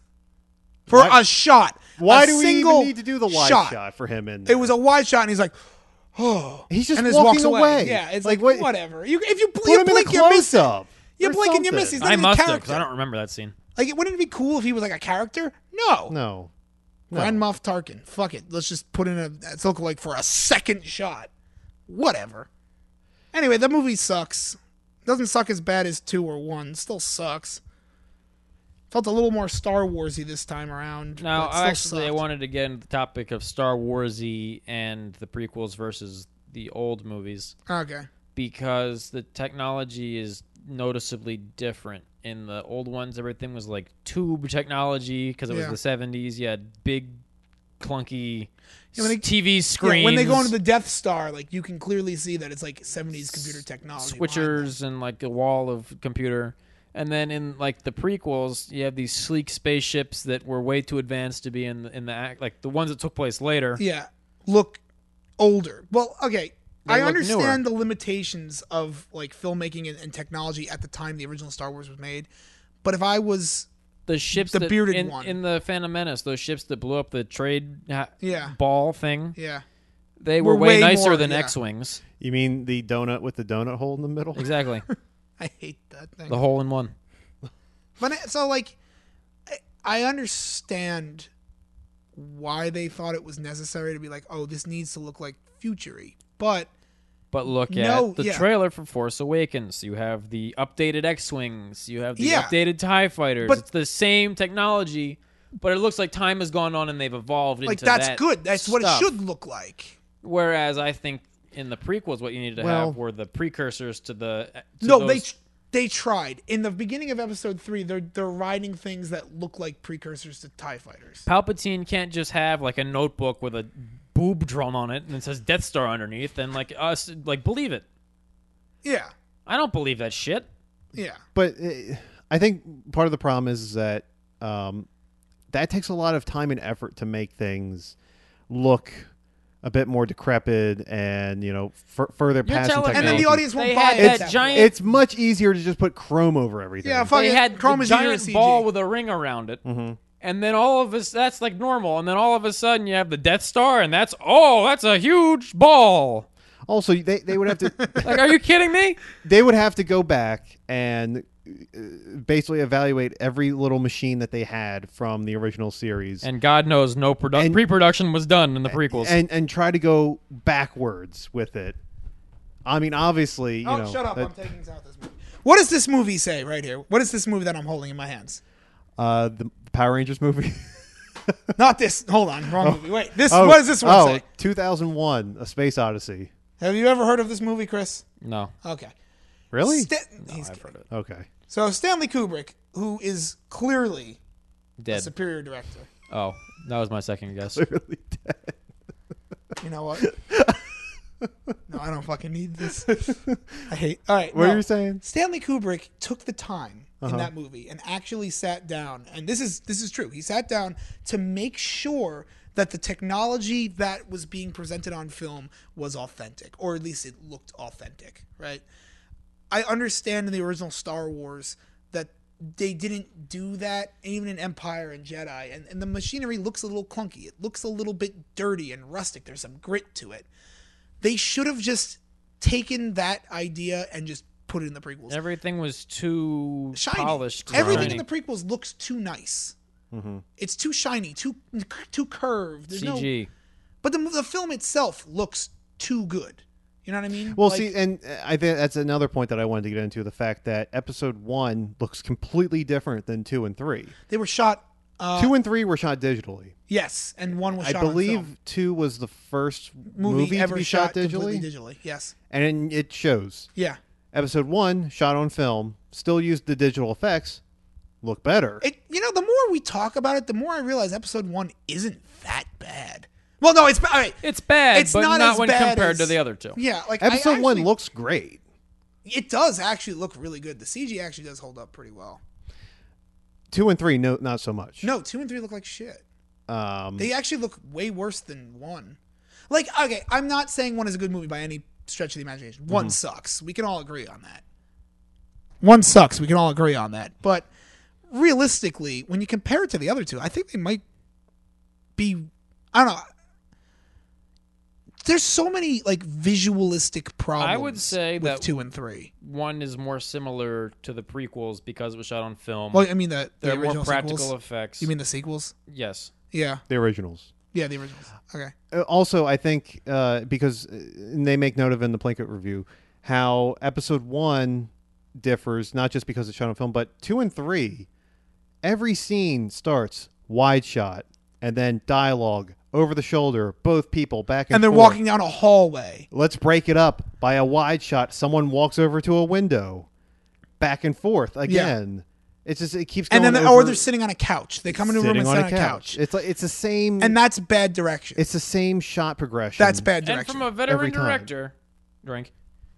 for Why- a shot. Why a do we single even need to do the wide shot? shot, for him? In It was a wide shot, and he's like, "Oh." He's just and just walking walks away. Yeah, it's Like, like, what- whatever. You, if you, put you him in a blink, you miss it. close-up. You or blink and you miss. something. He's not I even a must have, character. because I don't remember that scene. Like, wouldn't it be cool if he was like a character? No. No. No. Grand Moff Tarkin. Fuck it. Let's just put in a it's lookalike for a second shot. Whatever. Anyway, the movie sucks. Doesn't suck as bad as two or one. Still sucks. Felt a little more Star Warsy this time around. Now, but still actually, I sucked. wanted to get into the topic of Star Warsy and the prequels versus the old movies Okay. because the technology is noticeably different. In the old ones, everything was like tube technology because it was Yeah. the seventies. You had big, clunky Yeah, when they- T V screens. Yeah, when they go into the Death Star, like you can clearly see that it's like seventies computer technology. behind switchers and like a wall of computer. And then in like the prequels, you have these sleek spaceships that were way too advanced to be in the, in the act, like the ones that took place later. them. Yeah. Look older. Well, okay. They I look understand the limitations of like filmmaking and, and technology at the time the original Star Wars was made, but if I was The ships, The that, bearded in, one. in the Phantom Menace, those ships that blew up the trade ha- Yeah. ball thing, yeah, they were, Were way, way nicer more- than yeah. X-wings. You mean the donut with the donut hole in the middle? Exactly, I hate that thing. the hole in one. But it- so like, I, I understand why they thought it was necessary to be like, oh, this needs to look like futury, but But look No, at the yeah. trailer for Force Awakens. You have the updated X-wings. You have the Yeah. updated TIE fighters. But- it's the same technology, but it looks like time has gone on and they've evolved like into that's that good. That's what it stuff. should look like. Whereas I think in the prequels, what you needed to Well- have were the precursors to the. To No, those, they they tried in the beginning of Episode Three. They're they're riding things that look like precursors to TIE fighters. Palpatine can't just have like a notebook with a boob drawn on it and it says Death Star underneath and like us like believe it. Yeah, I don't believe that shit. yeah. But uh, I think part of the problem is that um, that takes a lot of time and effort to make things look a bit more decrepit and, you know, f- further You're past the telling me- And then technology. the audience won't They buy had it. that at that giant- point. It's much easier to just put chrome over everything. Yeah, fuck They it. had Chrome the is easier to giant C G. ball with a ring around it. Mm-hmm. And then all of us, that's like normal. And then all of a sudden you have the Death Star and that's, oh, that's a huge ball. Also, they, they would have to Like, are you kidding me? they would have to go back and uh, basically evaluate every little machine that they had from the original series And God knows no produ- And- pre-production was done in the prequels. and and try to go backwards with it. I mean, obviously, you Oh, know, shut up! that- I'm taking out this movie. What does this movie say right here? What is this movie that I'm holding in my hands? uh, the Power Rangers movie. Not this. Hold on, wrong movie. Wait, this. Oh, what does this one oh, say? two thousand one, A Space Odyssey. Have you ever heard of this movie, Chris? no. Okay. Really? Sta- he's I've kidding. heard it. Okay. So Stanley Kubrick, who is clearly a Dead. superior director. Oh, that was my second guess. Really dead. You know what? No, I don't fucking need this. I hate. All right. What no. are you saying? Stanley Kubrick took the time Uh-huh. in that movie and actually sat down, and this is this is true. He sat down to make sure that the technology that was being presented on film was authentic, or at least it looked authentic, right? I understand in the original Star Wars that they didn't do that, even in Empire and Jedi, and, and the machinery looks a little clunky. It looks a little bit dirty and rustic. There's some grit to it. They should have just taken that idea and just put it in the prequels. Everything was too Shiny. polished. Everything shiny. in the prequels looks too nice. Mm-hmm. It's too shiny, too too curved. There's C no, G. but the the film itself looks too good. You know what I mean? Well, Like, see, and uh, I think that's another point that I wanted to get into, the fact that episode one looks completely different than two and three. they were shot. Uh, two and three were shot digitally. yes, and one was I shot on believe film. two was the first movie, movie, ever to be shot, completely digitally, digitally. Yes. and it shows. Yeah. Episode one, shot on film, still used the digital effects, look better. It. You know, the more we talk about it, the more I realize episode one isn't that bad. Well, no, it's all right. It's bad, It's but not not, as when bad compared as- to the other two. Yeah, like I Episode one actually- looks great. It does actually look really good. The C G actually does hold up pretty well. Two and three, no, not so much. No, two and three look like shit. Um, They actually look way worse than one. Like, okay, I'm not saying one is a good movie by any stretch of the imagination. One sucks. We can all agree on that. One sucks. We can all agree on that. But realistically, when you compare it to the other two, I think they might be. I don't know. There's so many like visualistic problems. I would say with that- two and three. One is more similar to the prequels because it was shot on film. Well, I mean the the there are more original practical sequels. effects. You mean the sequels? yes? Yeah, the originals. yeah, the originals. Okay. Uh, Also, I think uh, because uh, and they make note of in the Plinkett review how episode one differs, not just because it's shot on film, but two and three, every scene starts wide shot and then dialogue over the shoulder, both people back and And they're forth. walking down a hallway. Let's break it up by a wide shot. Someone walks over to a window, back and forth again. It's just it keeps And going. then, over, or they're sitting on a couch. They come into a room sitting and on sit on a couch. It's like it's the same. And that's bad direction. it's the same shot progression. That's bad And direction. from a veteran every time. director, drink.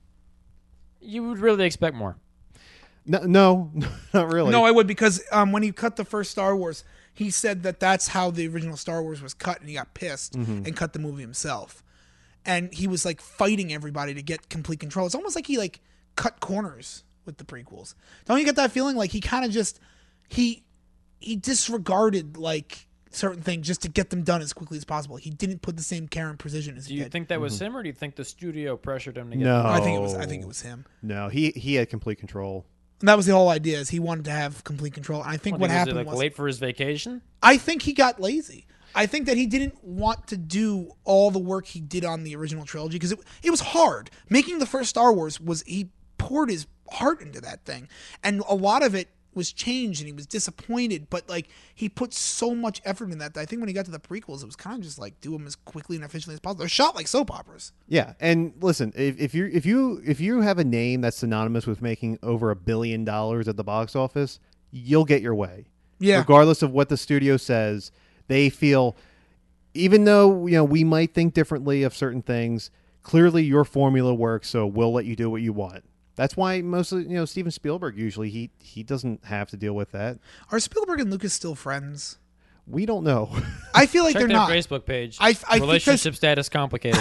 You would really expect more. No, no, not really. No, I would because um, when he cut the first Star Wars, he said that that's how the original Star Wars was cut, and he got pissed and cut the movie himself. And he was like fighting everybody to get complete control. It's almost like he like cut corners with the prequels. Don't you get that feeling? Like he kind of just he he disregarded like certain things just to get them done as quickly as possible. He didn't put the same care and precision as Do he you did. think that was him, or do you think the studio pressured him to get? No. I think it was. I think it was him. No, he he had complete control. And that was the whole idea. Is he wanted to have complete control. And I think Well, what was he, happened like was late for his vacation. I think he got lazy. I think that he didn't want to do all the work he did on the original trilogy because it it was hard. Making the first Star Wars was he poured his heart into that thing, and a lot of it was changed, and he was disappointed. But like he put so much effort in that, that I think when he got to the prequels, it was kind of just like do them as quickly and efficiently as possible. They're shot like soap operas. Yeah, and listen, if, if you if you if you have a name that's synonymous with making over a billion dollars at the box office, you'll get your way. Yeah. Regardless of what the studio says, they feel, even though you know we might think differently of certain things, clearly your formula works, so we'll let you do what you want. That's why mostly, you know, Steven Spielberg usually he he doesn't have to deal with that. Are Spielberg and Lucas still friends? We don't know. I feel like Check they're their not. Facebook page. I- I- Relationship because- status complicated.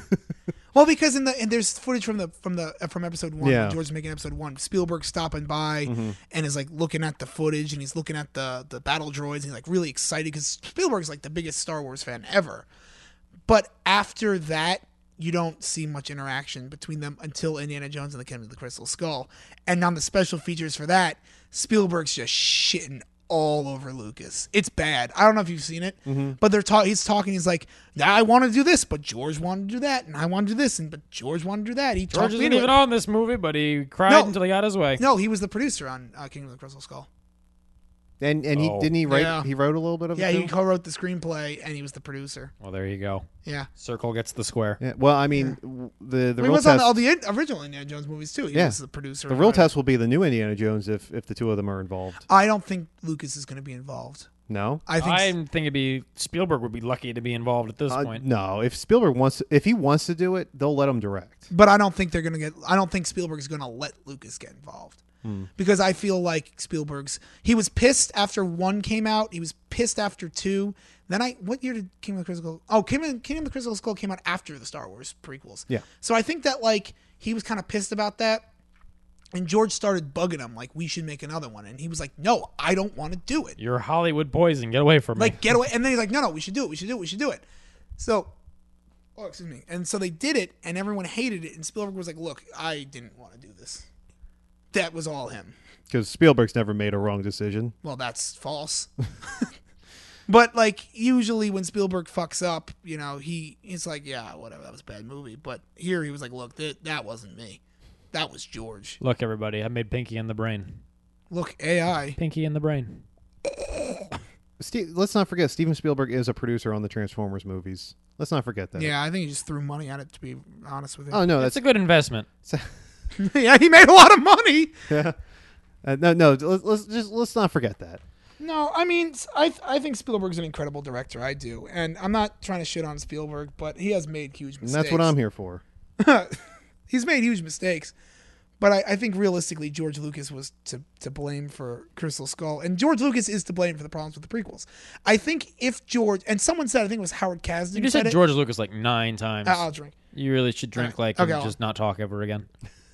Well, because in the and there's footage from the from the uh, from episode one. Yeah. When George's making episode one. Spielberg stopping by and is like looking at the footage and he's looking at the the battle droids and he's like really excited because Spielberg's like the biggest Star Wars fan ever. But after that, you don't see much interaction between them until Indiana Jones and the Kingdom of the Crystal Skull. And on the special features for that, Spielberg's just shitting all over Lucas. It's bad. I don't know if you've seen it, but they're ta- he's talking. He's like, "Now I want to do this, but George wanted to do that, and I want to do this, and but George wanted to do that." He George talked me isn't into even it. on this movie, but he cried No. until he got his way. No, he was the producer on uh, Kingdom of the Crystal Skull. and and he Oh. didn't he write Yeah. he wrote a little bit of Yeah, it he too? co-wrote the screenplay, and he was the producer. Well, there you go. Yeah, Circle gets the square. Yeah, well, I mean, w the the he real was test on all the in- original Indiana Jones movies too. He Yeah. was the producer. the and real writer. test will be the new Indiana Jones if if the two of them are involved. I don't think Lucas is going to be involved. No. I think I think it'd be Spielberg would be lucky to be involved at this Uh, point. no, if Spielberg wants, to, if he wants to do it, they'll let him direct. But I don't think they're gonna get. I don't think Spielberg's gonna let Lucas get involved because I feel like Spielberg's. He was pissed after one came out. He was pissed after two. Then I. What year did Kingdom of the Crystal? Oh, Kingdom, Kingdom of the Crystal Skull came out after the Star Wars prequels. Yeah. So I think that like he was kind of pissed about that, and George started bugging him like we should make another one, and he was like, "No, I don't want to do it. You're Hollywood poison. Get away from me. Like get away." And then he's like, "No, no, we should do it. We should do it. We should do it." So. Oh, excuse me. And so they did it, and everyone hated it. And Spielberg was like, "Look, I didn't want to do this. That was all him." Because Spielberg's never made a wrong decision. Well, that's false. But like usually when Spielberg fucks up, you know, he he's like, yeah, whatever, that was a bad movie. But here he was like, look, that that wasn't me. That was George. Look, everybody, I made Pinky in the Brain. Look, A I. Pinky in the Brain. Steve, let's not forget, Steven Spielberg is a producer on the Transformers movies. Let's not forget that. Yeah, I think he just threw money at it, to be honest with you. Oh no, That's that's a good investment. Yeah, he made a lot of money. yeah. Uh, no, no. Let's, let's just let's not forget that. No, I mean, I th- I think Spielberg's an incredible director. I do, and I'm not trying to shit on Spielberg, but he has made huge And mistakes. that's what I'm here for. He's made huge mistakes, but I, I think realistically, George Lucas was to to blame for Crystal Skull, and George Lucas is to blame for the problems with the prequels. I think if George and someone said, I think it was Howard Kasdan. You just said said it. George Lucas like nine times. Uh, I'll drink. You really should drink All right. like Okay, and I'll- just not talk ever again.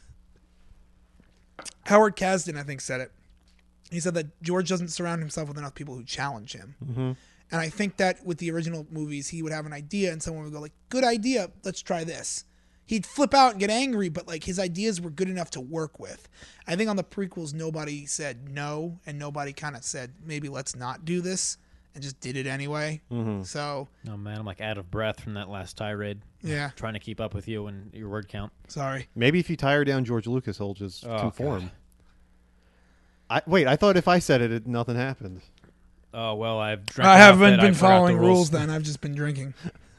Howard Kasdan, I think, said it. He said that George doesn't surround himself with enough people who challenge him. Mm-hmm. And I think that with the original movies, he would have an idea and someone would go like, good idea, let's try this. He'd flip out and get angry, but like his ideas were good enough to work with. I think on the prequels, nobody said no, and nobody kind of said, maybe let's not do this, and just did it anyway. Mm-hmm. So, Oh man, I'm like out of breath from that last tirade. yeah, Trying to keep up with you and your word count. sorry. Maybe if you tire down George Lucas, he'll just Oh, conform. God. I, wait, I thought if I said it, it nothing happened. Oh well, I've drank I enough haven't that I been forgot the following rules then. I've just been drinking.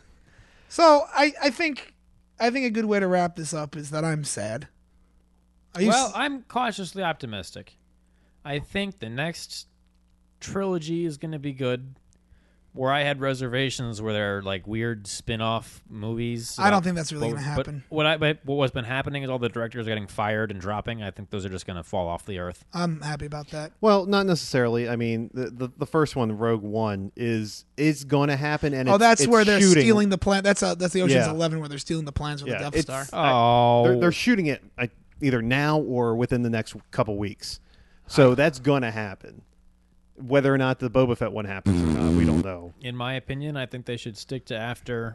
So, I, I think I think a good way to wrap this up is that I'm sad. Are you Well, s- I'm cautiously optimistic. I think the next trilogy is going to be good. Where I had reservations where there are like weird spin-off movies. I don't about think that's really both- going to happen. But what I but what has been happening is all the directors are getting fired and dropping. I think those are just going to fall off the earth. I'm happy about that. Well, not necessarily. I mean, the the, the first one, Rogue One, is is going to happen, and Oh, it's, that's it's where they're shooting. stealing the plan. That's uh, that's the Ocean's Yeah. Eleven where they're stealing the plans for Yeah, the Death it's- Star. Oh, They're, they're shooting it uh, either now or within the next couple weeks, so that's going to happen. Whether or not the Boba Fett one happens or not, we don't know. in my opinion, I think they should stick to after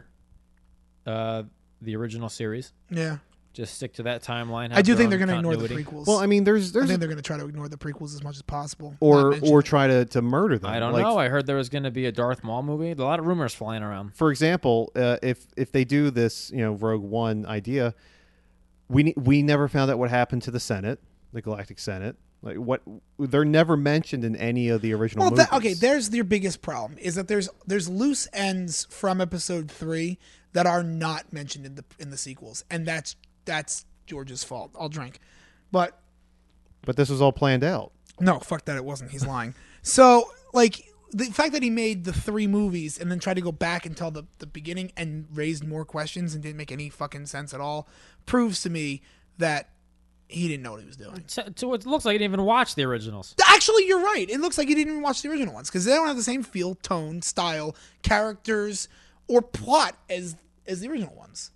uh, the original series. Yeah, Just stick to that timeline. I do have think their they're own going to ignore the continuity. prequels. Well, I mean, there's I there's think they're going to try to ignore the prequels as much as possible, Not or mention or them. try to, to murder them. I don't Like, know. I heard there was going to be a Darth Maul movie. A lot of rumors flying around. For example, uh, if if they do this, you know, Rogue One idea, we ne- we never found out what happened to the Senate, the Galactic Senate. Like what they're never mentioned in any of the original Well, movies. that, okay. There's your biggest problem is that there's there's loose ends from Episode Three that are not mentioned in the in the sequels, and that's that's George's fault. I'll drink, but But this was all planned out. no, fuck that. It wasn't. He's lying. So like. The fact that he made the three movies and then tried to go back and tell the, the beginning and raised more questions and didn't make any fucking sense at all proves to me that he didn't know what he was doing. So, so it looks like you didn't even watch the originals. Actually, you're right. It looks like he didn't even watch the original ones because they don't have the same feel, tone, style, characters, or plot as as the original ones.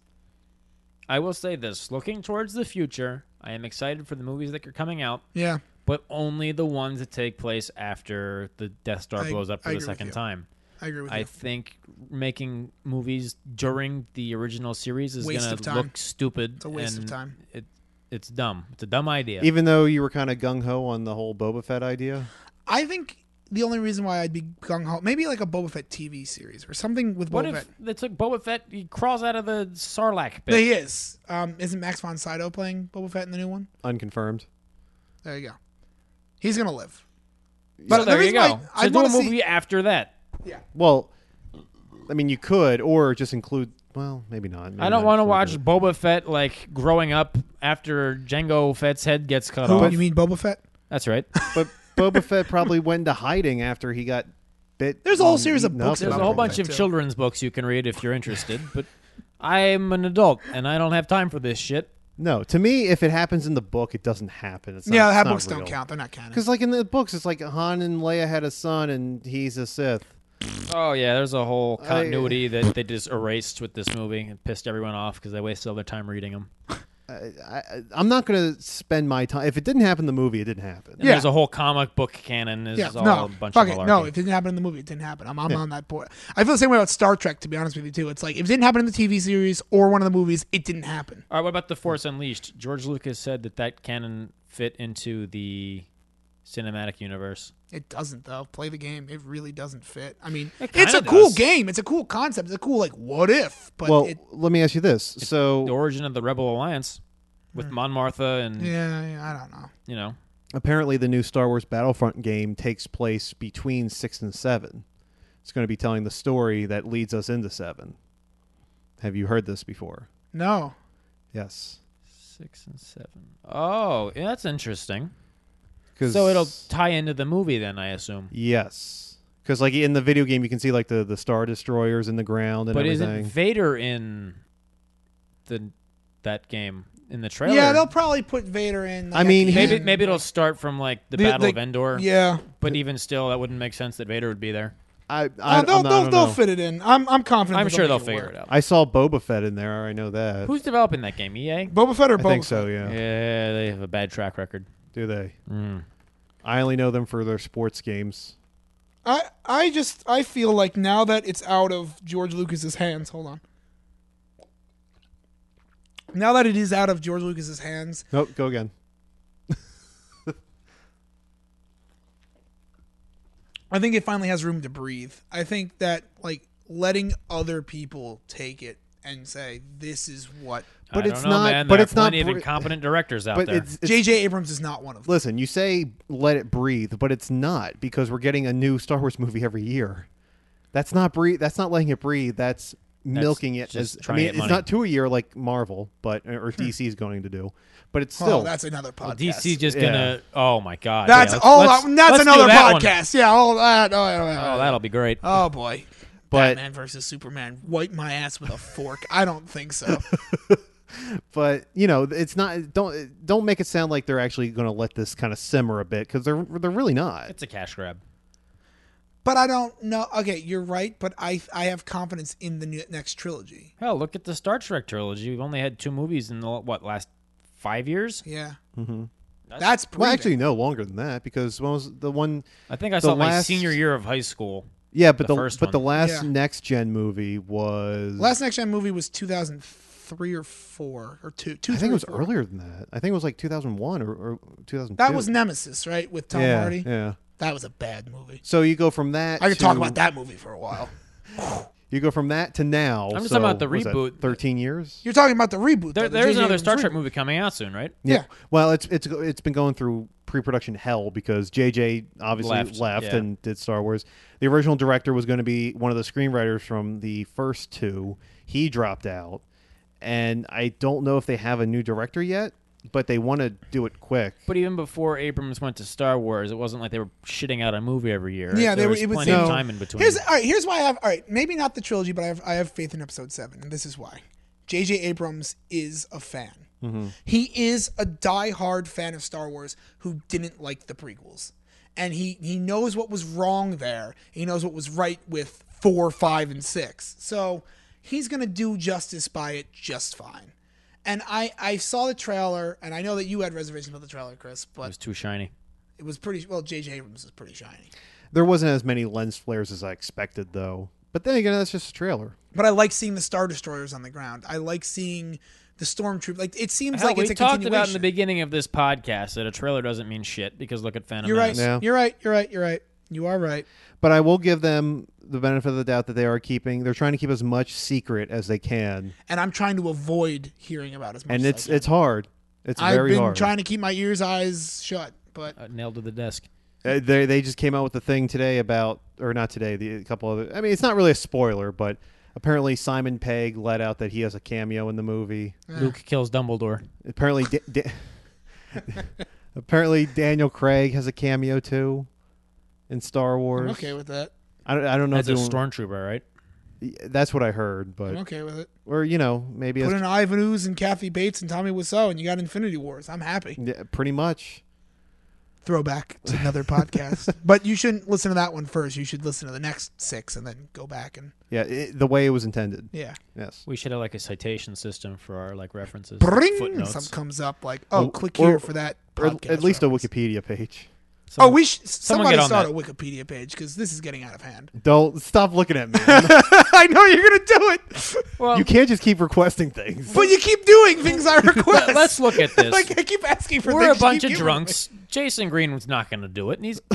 I will say this: looking towards the future, I am excited for the movies that are coming out, Yeah. but only the ones that take place after the Death Star I- blows up for I the agree with second you. time. I agree with I you. think making movies during the original series is Waste going of to time. look stupid. It's a waste of and time. It, it's dumb. It's a dumb idea. Even though you were kind of gung ho on the whole Boba Fett idea. I think the only reason why I'd be gung ho, maybe like a Boba Fett T V series or something with what Boba if Fett. they took Boba Fett? He crawls out of the Sarlacc pit. He is. Um, isn't Max von Sydow playing Boba Fett in the new one? Unconfirmed. There you go. He's gonna live. So But the there you reason why go. I So do a wanna see- movie after that. Yeah. Well, I mean, you could, or just include. Well, maybe not. Maybe I don't not want to include watch it. Boba Fett like growing up after Jango Fett's head gets cut Who off. you mean Boba Fett? That's right. But Boba Fett probably went into hiding after he got bit. There's a whole and series of eaten books up. There's a about whole Boba bunch Fett, of too. children's books you can read if you're interested, but I'm an adult and I don't have time for this shit. No, to me, if it happens in the book, it doesn't happen. It's not, Yeah, it's that not books don't real. count. They're not canon. Because, like in the books, it's like Han and Leia had a son, and he's a Sith. Oh yeah, there's a whole I- continuity that they just erased with this movie and pissed everyone off because they wasted all their time reading them. I, I, I'm not going to spend my time. If it didn't happen in the movie, it didn't happen. And Yeah. there's a whole comic book canon. This Yeah, is all no, a bunch fuck of it. malarkey. No, if it didn't happen in the movie, it didn't happen. I'm, I'm on that point. I feel the same way about Star Trek, to be honest with you, too. It's like, if it didn't happen in the T V series or one of the movies, it didn't happen. All right, what about The Force Unleashed? George Lucas said that that canon fit into the cinematic universe. It doesn't though. Play the game. It really doesn't fit. I mean, It it's a kinda cool does. game. It's a cool concept. It's a cool like what if. But well, it, let me ask you this. The So origin of the Rebel Alliance with Mon Mothma and yeah, yeah, I don't know. you know. apparently, the new Star Wars Battlefront game takes place between six and seven. It's going to be telling the story that leads us into seven. Have you heard this before? No. Yes. Six and seven. Oh, yeah, that's interesting. 'Cause- So it'll tie into the movie then, I assume. Yes. Because like in the video game, you can see like the, the Star Destroyers in the ground and But everything. isn't Vader in the that game in the trailer? Yeah, they'll probably put Vader in. like, I at mean, the he- maybe end. maybe it'll start from like the, The- Battle the- of Endor. Yeah. But even still, that wouldn't make sense that Vader would be there. I, I, Uh, they'll I'm not- I they'll, don't they'll know. fit it in. I'm I'm confident. I'm that sure they'll make figure work. it out. I saw Boba Fett in there. I know that. Who's developing that game? E A? Boba Fett or I Boba think Fett? so. Yeah. Yeah, they have a bad track record. Do they? Mm. I only know them for their sports games. I I just I feel like now that it's out of George Lucas's hands. Hold on. Now that it is out of George Lucas's hands, Nope. Go again. I think it finally has room to breathe. I think that like letting other people take it and say this is what. But I it's don't know, not- Man. but There it's are not plenty of br- incompetent directors out But there. it's, it's J J Abrams is not one of them. listen. You say let it breathe, but it's not because we're getting a new Star Wars movie every year. That's not breathe. That's not letting it breathe. That's milking it. just As, I trying mean, to get it's money. not two a year like Marvel, but or D C is going to do. But it's Oh, still. that's another podcast. Well, D C's just Yeah. gonna. Oh my God. That's yeah, let's- all. let's- that's let's do another that one. podcast. Yeah, all that. Oh, oh, Oh, that'll be great. oh boy. But- Batman versus Superman. Wipe my ass with a fork. I don't think so. But you know, it's not. Don't don't make it sound like they're actually going to let this kind of simmer a bit because they're they're really not. It's a cash grab. But I don't know. Okay, you're right. But I I have confidence in the new, next trilogy. Hell, look at the Star Trek trilogy. We've only had two movies in the what last five years. Yeah, Mm-hmm. that's Well, breathing. actually, no longer than that because when was the one? I think I The saw it my last- senior year of high school. Yeah, but The the, first but the one. last Yeah. next gen movie was. Last next gen movie was two thousand three or four or two. two I three think it or was four. earlier than that. I think it was like two thousand one or, or two thousand two. That was Nemesis, right, with Tom yeah, Hardy. Yeah. That was a bad movie. So you go from that. I could to, talk about that movie for a while. You go from that to now. I'm just so, talking about the what was that, reboot. Thirteen years. You're talking about the reboot. There, though, the there's J J another Abrams Star Trek reboot. movie coming out soon, right? Yeah. Well, it's it's it's been going through pre-production hell because J J obviously Left, left, yeah. and did Star Wars. The original director was going to be one of the screenwriters from the first two. He dropped out, and I don't know if they have a new director yet, but they want to do it quick. But even before Abrams went to Star Wars, it wasn't like they were shitting out a movie every year. Yeah, they there were- was it was- plenty of No. time in between. Here's all right. Here's why I have. All right, maybe not the trilogy, but I have I have faith in Episode Seven, and this is why. J J Abrams is a fan. He is a diehard fan of Star Wars who didn't like the prequels, and he he knows what was wrong there. He knows what was right with four, five, and six. So he's gonna do justice by it just fine. And I I saw the trailer, and I know that you had reservations about the trailer, Chris, it but was too shiny. it was pretty well. J J Abrams is pretty shiny. There wasn't as many lens flares as I expected, though. But then again, that's just a trailer. But I like seeing the Star Destroyers on the ground. I like seeing the Stormtrooper. Like it seems Hell, like we it's a talked continuation. about in the beginning of this podcast that a trailer doesn't mean shit because look at Phantom You're right. Menace. Yeah. You're right. You're right. You're right. You are right. But I will give them the benefit of the doubt that they are keeping. They're trying to keep as much secret as they can, And I'm trying to avoid hearing about as much. and as it's I can. it's hard. It's I've very been hard. trying to keep my ears, eyes shut, but Uh, nailed to the desk. Uh, they they just came out with the thing today about, or not today, the a couple other. I mean, it's not really a spoiler, but apparently Simon Pegg let out that he has a cameo in the movie. Luke kills Dumbledore. Apparently, da- da- apparently Daniel Craig has a cameo too in Star Wars. I'm okay with that. I don't, I don't know. That's a if they- stormtrooper, right? That's what I heard, but I'm okay with it. or you know maybe Put as, in Ivan Ooze and Kathy Bates and Tommy Wiseau, and you got Infinity Wars. I'm happy. yeah, pretty much. Throwback to another podcast, but you shouldn't listen to that one first. You should listen to the next six and then go back and Yeah, it, the way it was intended. yeah. Yes. We should have like a citation system for our like references. Bring footnotes. something comes up like, oh, Or- click or- here for that. Or Podcast at least reference. a Wikipedia page. Oh, we sh- someone somebody get on start that. a Wikipedia page because this is getting out of hand. Don't stop looking at me. I know you're gonna do it, Well, You can't just keep requesting things. but you keep doing things I request. let's look at this. like I keep asking for We're a things. you bunch keep of giving drunks. Jason Green was not going to do it, and he's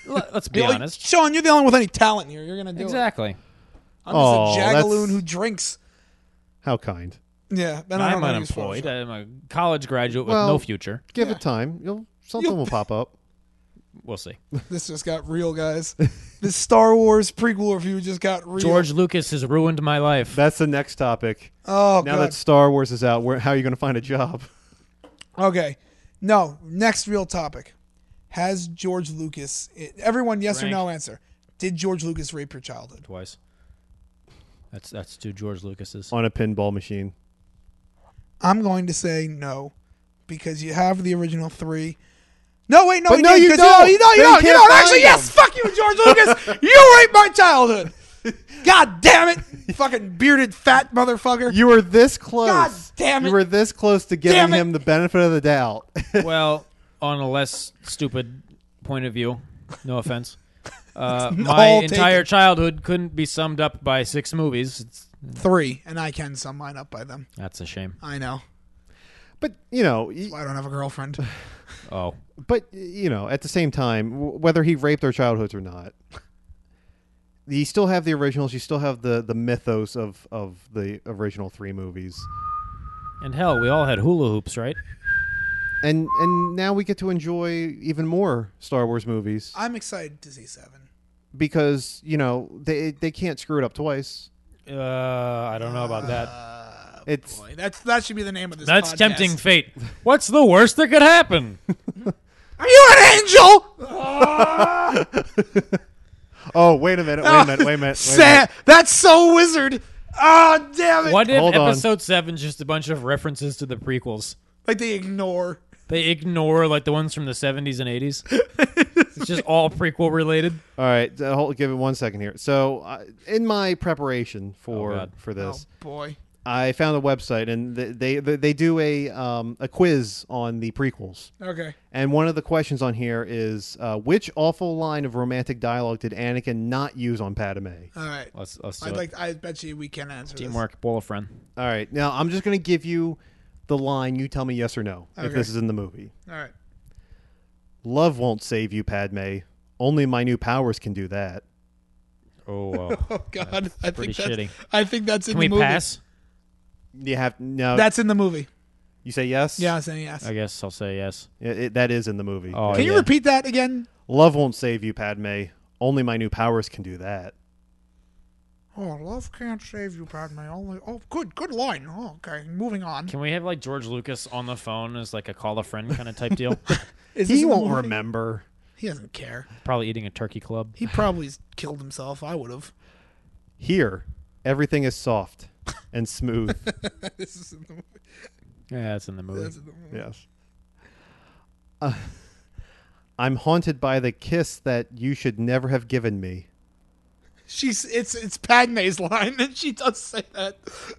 Let- Let's be Like, honest. Sean, you're the only one with any talent here. You're gonna do Exactly. it. I'm Oh, just a that's- jagaloon who drinks. How kind. Yeah, and I don't I'm know how to use unemployed. Photoshop. I'm a college graduate with Well- no future. Give Yeah. it time. You'll something You'll- will pop up. We'll see. This just got real, guys. This Star Wars prequel review just got real. George Lucas has ruined my life. That's the next topic. Oh, Now God. that Star Wars is out, where, how are you going to find a job? Okay. No, next real topic. Has George Lucas... Everyone, yes Rank. or no answer. Did George Lucas rape your childhood? Twice. That's that's two George Lucas's. On a pinball machine. I'm going to say no. Because you have the original three. No, wait, no, But you no, did, you 'cause don't. You don't, you Then don't, you you can't don't. Actually, find yes, them. fuck you, George Lucas. You raped my childhood. God damn it. Fucking bearded fat motherfucker. You were this close. God damn it. You were this close to giving Damn it. him the benefit of the doubt. Well, on a less stupid point of view, no offense, uh, All my entire taken. childhood couldn't be summed up by six movies. It's, Three, and I can sum mine up by them. that's a shame. I know. But, you know, y- I don't have a girlfriend. Oh, but you know, at the same time, w- whether he raped our childhoods or not, you still have the originals. You still have the, the mythos of, of the original three movies, and hell, we all had hula hoops, right? and and now we get to enjoy even more Star Wars movies I'm excited to see seven. because you know they they can't screw it up twice. Uh, I don't know about that. Uh, It's boy, that's that should be the name of this. That's podcast. tempting fate. What's the worst that could happen? Are you an angel? oh wait a minute, wait a minute, wait a minute, wait a minute. Sa- that's so wizard. Oh damn it! What if Hold on. episode seven just a bunch of references to the prequels? Like they ignore. They ignore like the ones from the seventies and eighties. It's just all prequel related. All right, uh, hold, give it one second here. So, uh, in my preparation for Oh, God. for this, Oh boy. I found a website, and th- they they, they do a um, a quiz on the prequels. Okay. And one of the questions on here is, uh, which awful line of romantic dialogue did Anakin not use on Padme? All right. Let's let's do I'd it. like. I bet you we can answer this. Teamwork, bowl of friend. All right, now I'm just going to give you the line. You tell me yes or no if Okay. this is in the movie. All right. Love won't save you, Padme. Only my new powers can do that. Oh, wow. Oh God. I pretty think that's, shitty. I think that's in Can the we movie. pass? You have no. That's in the movie. you say yes. Yeah, I'm saying yes. I guess I'll say yes. It, it, that is in the movie. Oh, Can you yeah. repeat that again? Love won't save you, Padme. Only my new powers can do that. Oh, love can't save you, Padme. Only. Oh, good, good line. Oh, okay. Moving on. Can we have like George Lucas on the phone as like a call a friend kind of type deal? Is this He in the won't movie? remember. He doesn't care. Probably eating a turkey club. He probably killed himself. I would have. Here, everything is soft and smooth. This is in the movie. Yeah, it's in the movie. That's in the movie. Yes. Uh, I'm haunted by the kiss that you should never have given me. She's it's it's Padme's line, and she does say that.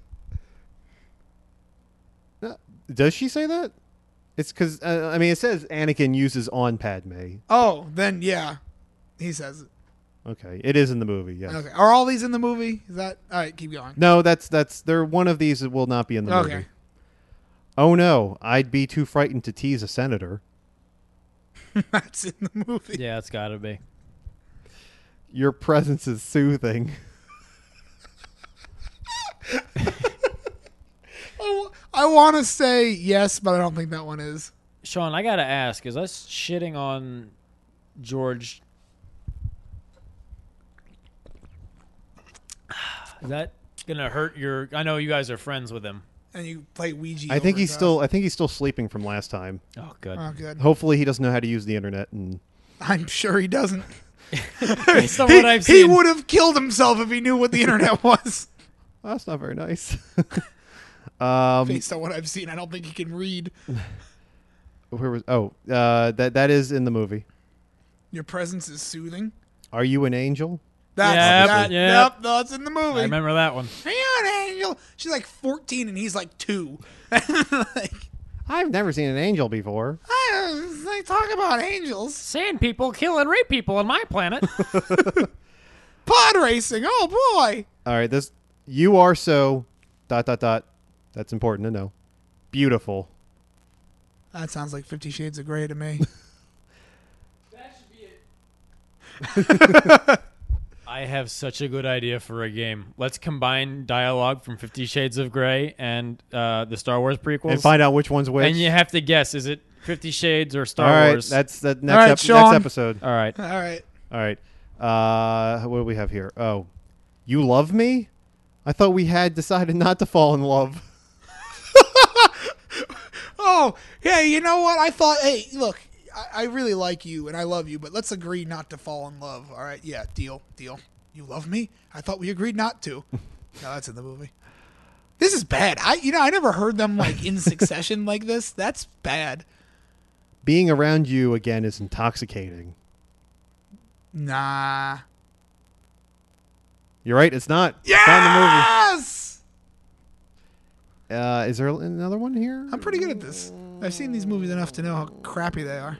Uh, Does she say that? It's because uh, I mean it says Anakin uses on Padme. Oh, then yeah, he says it. Okay, it is in the movie. Yes. Okay, are all these in the movie? Is that all right? Keep going. No, that's that's there. One of these will not be in the Okay. movie. Oh no, I'd be too frightened to tease a senator. That's in the movie. Yeah, it's got to be. Your presence is soothing. I, I want to say yes, but I don't think that one is. Sean, I got to ask, is us shitting on George... Is that going to hurt your... I know you guys are friends with him. And you play Ouija. I think over he's his still. I think he's still sleeping from last time. Oh, good. house. Oh, good. Hopefully, he doesn't know how to use the internet. And I'm sure he doesn't. Based on He, what I've he seen. would have killed himself if he knew what the internet was. oh, that's not very nice. um, Based on what I've seen, I don't think he can read. where was? Oh, uh, that that is in the movie. Your presence is soothing. Are you an angel? That's Yep, that, yep. yep, that's in the movie. I remember that one. Are you an angel? She's like fourteen and he's like two. like, I've never seen an angel before. I, they talk about angels. Sand people kill and rape people on my planet. Pod racing. Oh boy. All right, this you are so dot dot dot. That's important to know. Beautiful. That sounds like Fifty Shades of Grey to me. I have such a good idea for a game. Let's combine dialogue from Fifty Shades of Grey and uh, the Star Wars prequels. And find out which one's which. And you have to guess, is it Fifty Shades or Star All right, Wars? that's the next, All right, ep- Sean. next episode. All right. All right. All right. Uh, what do we have here? Oh, you love me? I thought we had decided not to fall in love. Oh, yeah, you know what? I thought, hey, look, I, I really like you and I love you, but let's agree not to fall in love. All right? Yeah, deal, deal. You love me? I thought we agreed not to. No, that's in the movie. This is bad. I, you know, I never heard them like in succession like this. That's bad. Being around you again is intoxicating. Nah. You're right. It's not. It's not in the movie. Yes! Uh, is there another one here? I'm pretty good at this. I've seen these movies enough to know how crappy they are.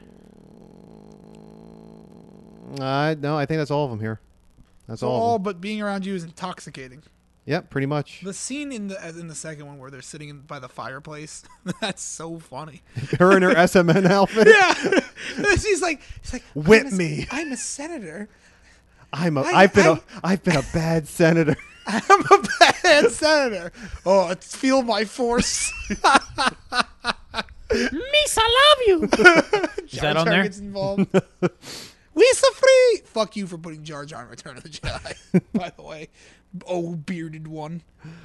Uh, no, I think that's all of them here. That's So all. all Of them. but being around you is intoxicating. Yep, pretty much. The scene in the as in the second one where they're sitting in, by the fireplace, that's so funny. Her in her S M N outfit. Yeah, she's like, she's like, Whip I'm a, me. I'm a senator. I'm a. I- I've been I- a. I've been a bad senator. I'm a bad senator. Oh, it's feel my force. Miss, I love you. Is Jar that on Jar there? gets involved. We so free. Fuck you for putting Jar Jar in Return of the Jedi. By the way, oh bearded one.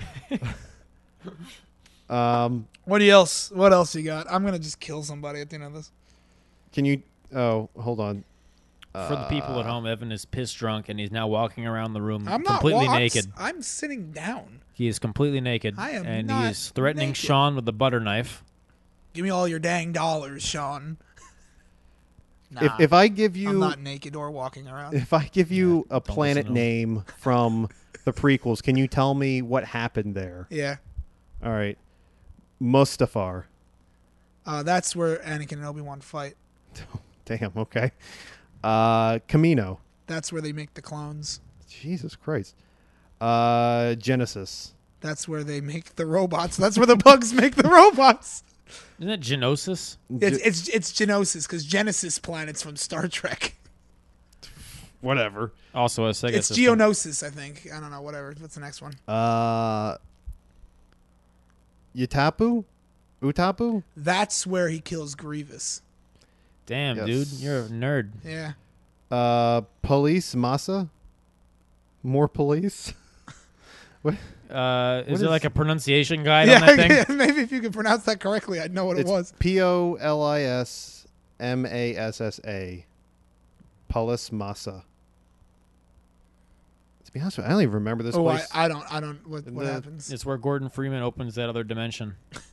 Um, What else? What else you got? I'm gonna just kill somebody at the end of this. can you? Oh, hold on. For the people at home, Evan is piss drunk and he's now walking around the room I'm not completely well, I'm naked. s- I'm sitting down. He is completely naked. I am and not he is threatening naked. Sean with a butter knife. Give me all your dang dollars, Sean. Nah, If if I give you I'm not naked or walking around. if I give you a don't listen planet to him. name from the prequels, can you tell me what happened there? Yeah, All right, Mustafar. uh, that's where Anakin and Obi-Wan fight. Damn. Okay. Uh, Camino. That's where they make the clones. Jesus Christ. Uh, Genesis. That's where they make the robots. That's where the bugs make the robots. Isn't it Genosis? It's it's it's Genosis because Genesis planets from Star Trek. Whatever. Also a Sega It's system. Geonosis, I think. I don't know. Whatever. What's the next one? Uh, Utapu. Utapu. That's where he kills Grievous. Damn, Yes. dude. You're a nerd. Yeah. Uh, Police Massa. More police. what? Uh, is What there is- like a pronunciation guide Yeah, on that thing? yeah, maybe if you could pronounce that correctly, I'd know what It's it was. P O L I S M A S S A. Polis Massa. To be honest with you, I don't even remember this Oh, I, place. I don't. I don't. What, what The- happens? It's where Gordon Freeman opens that other dimension.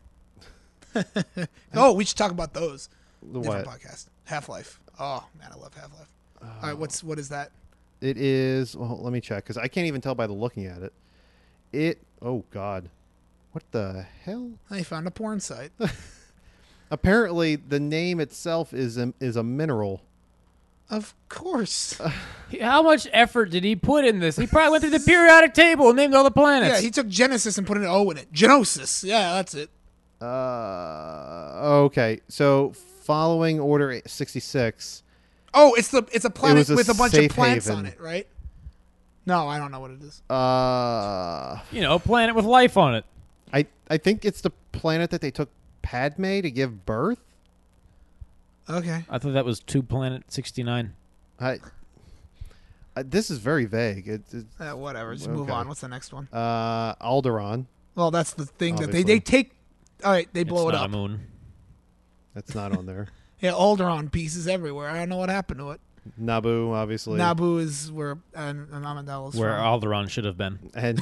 Oh, we should talk about those. the Different what? podcast. Half Life. Oh man, I love Half Life. All right, what's what is that? It is. Well, let me check because I can't even tell by the looking at it. It. Oh God. What the hell? I found a porn site. Apparently, the name itself is a, is a mineral. Of course. He- How much effort did he put in this? He probably went through the periodic table and named all the planets. Yeah, he took Genesis and put an O in it. Genosis. Yeah, that's it. Uh. Okay. So, following Order sixty-six. Oh, it's the it's a planet was a with a bunch of safe plants haven. on it, right? No, I don't know what it is. Uh. You know, planet with life on it. I I think it's the planet that they took Padme to give birth. Okay. I thought that was two Planet sixty-nine. I. Uh, this is very vague. It, it, Uh, whatever. Just move Okay. on. What's the next one? uh, Alderaan. Well, that's the thing that they, Obviously. they take. All right, they blow it's it not up. a moon. That's not on there. Yeah, Alderaan pieces everywhere. I don't know what happened to it. Naboo, obviously. Naboo is where and, and Amidala's Where from. Alderaan should have been. And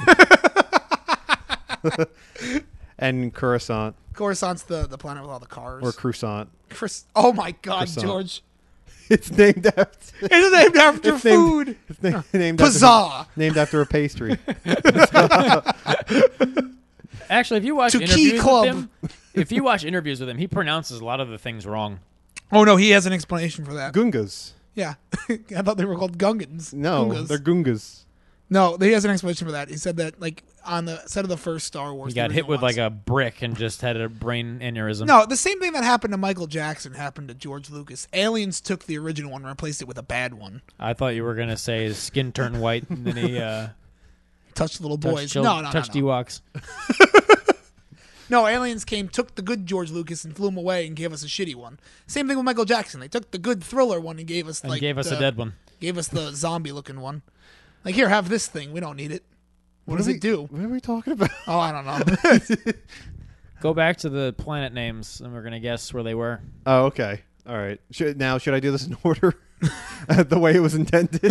and Coruscant Coruscant's the, the planet with all the cars. or Crusant. Chris, oh my God, Croissant. George! It's named after. It's named after It's named- food. It's named, named after Huzzah! named after a pastry. Actually, if you watch To Key interviews Club. with him, if you watch interviews with him, he pronounces a lot of the things wrong. Oh no, he has an explanation for that. Gungas. Yeah, I thought they were called Gungans. No, Gungas. they're Gungas. No, he has an explanation for that. He said that like on the set of the first Star Wars, He the got hit original with ones- like a brick and just had a brain aneurysm. No, the same thing that happened to Michael Jackson happened to George Lucas. Aliens took the original one and replaced it with a bad one. I thought you were gonna say his skin turned white and then he uh, Touched little touched, boys. chil- no, no, touched no, no. Ewoks. No, aliens came, took the good George Lucas and flew him away and gave us a shitty one. Same thing with Michael Jackson. They took the good thriller one and gave us And like gave us the, a dead one. Gave us the zombie looking one. Like here, have this thing. We don't need it. What, does are it we- do? What are we talking about? Oh, I don't know. Go back to the planet names and we're gonna guess where they were. Oh, okay. All right. Should, now, should I do this in order? The way it was intended?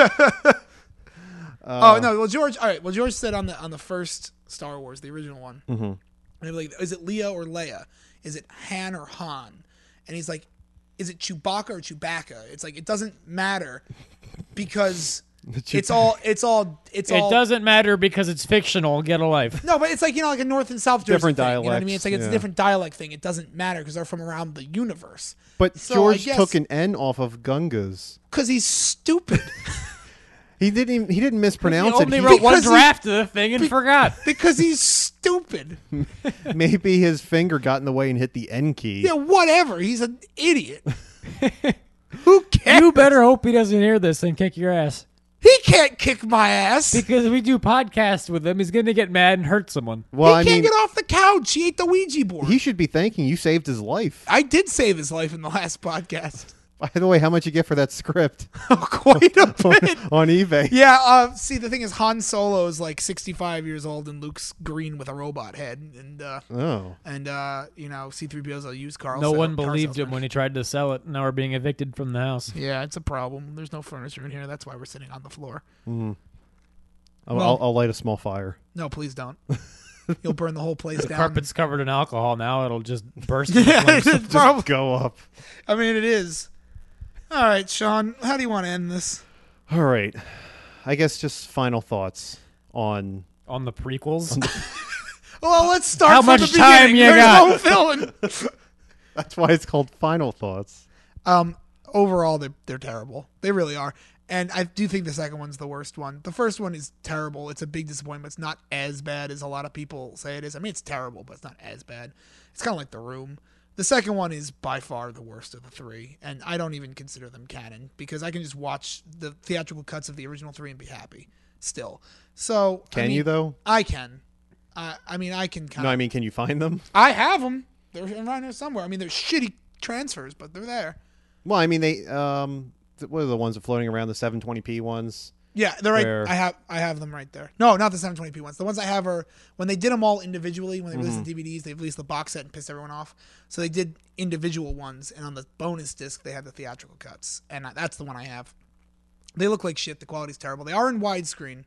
oh no, well George. All right, well George said on the on the first Star Wars, the original one. Mm-hmm. And like, is it Leia or Leia? Is it Han or Han? And he's like, is it Chewbacca or Chewbacca? It's like it doesn't matter because it's all it's all it's It all doesn't matter because it's fictional. Get a life. no, but it's like you know like a North and South Jersey Different thing, You know what I mean? dialects, It's like it's a yeah. different dialect thing. It doesn't matter because they're from around the universe. But So, George I guess- took an N off of Gunga's. Because he's stupid. He didn't. Even, he didn't He mispronounce it. only He- wrote one Because he- draft of the thing and be- forgot. because he's stupid. maybe his finger got in the way and hit the N key. Yeah, whatever. He's an idiot. Who cares? You better hope he doesn't hear this and kick your ass. He can't kick my ass. Because we do podcasts with him, he's going to get mad and hurt someone. Well, he I can't mean, get off the couch. He ate the Ouija board. he should be thanking you. Saved his life. I did save his life in the last podcast. By the way, how much you get for that script Oh, quite a bit. on eBay? Yeah, uh, see, the thing is, Han Solo is like sixty-five years old and Luke's green with a robot head. And, uh, Oh, and uh, you know, C three P O's a used car. No sale- one car believed him salesman. when he tried to sell it. Now we're being evicted from the house. Yeah, it's a problem. There's no furniture in here. That's why we're sitting on the floor. I'll, Well- I'll, I'll light a small fire. No, please don't. You'll burn the whole place The down. carpet's covered in alcohol now. It'll just burst. into Yeah, flames. it's probably. Go up. I mean, it is. All right, Sean, how do you want to end this? All right. I guess just final thoughts on. On the prequels. Well, let's start How from much the time beginning. you There's got? no villain. That's why it's called final thoughts. Um, overall, they're, they're terrible. They really are. And I do think the second one's the worst one. The first one is terrible. It's a big disappointment. It's not as bad as a lot of people say it is. I mean, it's terrible, but it's not as bad. It's kind of like The Room. The second one is by far the worst of the three, and I don't even consider them canon because I can just watch the theatrical cuts of the original three and be happy still. So I Can mean, you though? I can. I I mean, I can kind No, of. I mean, can you find them? I have them. They're around here somewhere. I mean, they're shitty transfers, but they're there. Well, I mean, they. Um, th- what are the ones that floating around? The seven twenty p ones. Yeah, they're right. Where- I have I have them right there. No, not the seven twenty p ones. The ones I have are when they did them all individually. When they released Mm-hmm. the D V Ds, they released the box set and pissed everyone off. So they did individual ones, and on the bonus disc they had the theatrical cuts, and I- that's the one I have. They look like shit. The quality's terrible. They are in widescreen,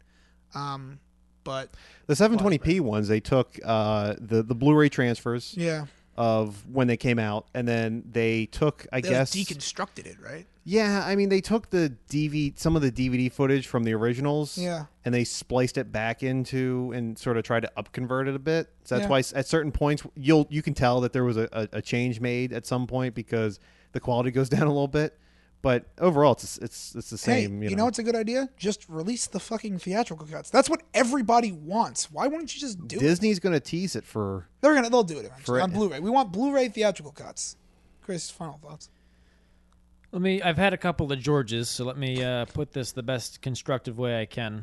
um, but The seven twenty p ones, they took uh, the the Blu-ray transfers yeah, of when they came out, and then they took, I they guess, like deconstructed it, right? yeah. I mean, they took the D V some of the D V D footage from the originals, Yeah. and they spliced it back into and sort of tried to upconvert it a bit. So that's Yeah. why s- at certain points you'll you can tell that there was a, a, a change made at some point because the quality goes down a little bit. But overall, it's it's it's the Hey, same. you you know what's a good idea? Just release the fucking theatrical cuts. That's what everybody wants. Why wouldn't you just do it? Disney's going to tease it for. They're gonna they'll do it eventually For- on Blu-ray. We want Blu-ray theatrical cuts. Chris, final thoughts. Let me. I've had a couple of Georges, so let me uh, put this the best constructive way I can.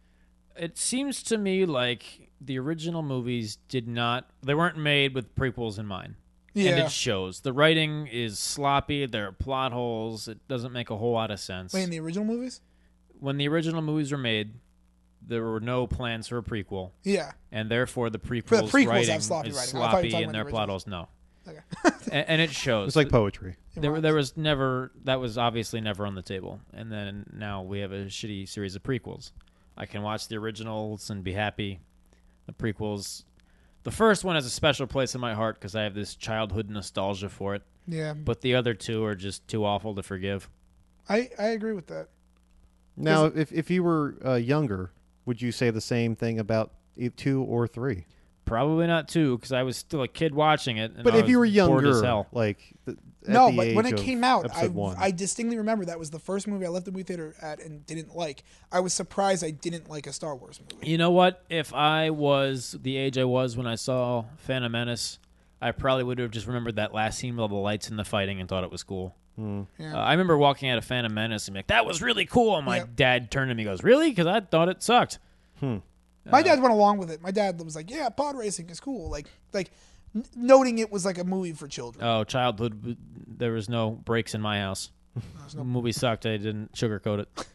It seems to me like the original movies did not. They weren't made with prequels in mind. And Yeah. it shows. The writing is sloppy. There are plot holes. It doesn't make a whole lot of sense. Wait, in the original movies? When the original movies were made, there were no plans for a prequel, Yeah. and therefore the prequels, For the prequels writing have sloppy is writing. I thought you were sloppy, talking and about their the plot originals. holes no. Okay. and, and it shows. It's like poetry. There, were- there was never that was obviously never on the table, and then now we have a shitty series of prequels. I can watch the originals and be happy. The prequels, the first one has a special place in my heart because I have this childhood nostalgia for it. Yeah. But the other two are just too awful to forgive. I, I agree with that. Now, if if you were uh, younger, would you say the same thing about e- two or three? Probably not two, because I was still a kid watching it. And But I if you were was bored as younger, hell. like th- at No, the but when age it of came out, I, episode one. I distinctly remember that was the first movie I left the movie theater at and didn't like. I was surprised I didn't like a Star Wars movie. You know what? If I was the age I was when I saw Phantom Menace, I probably would have just remembered that last scene with all the lights and the fighting and thought it was cool. Yeah. Uh, I remember walking out of Phantom Menace and being like, that was really cool. And my Yep. dad turned to me and goes, really? Because I thought it sucked. My dad went along with it. My dad was like, "Yeah, pod racing is cool." Like, like n- noting it was like a movie for children. Oh, childhood, there was no breaks in my house. The movie sucked. I didn't sugarcoat it.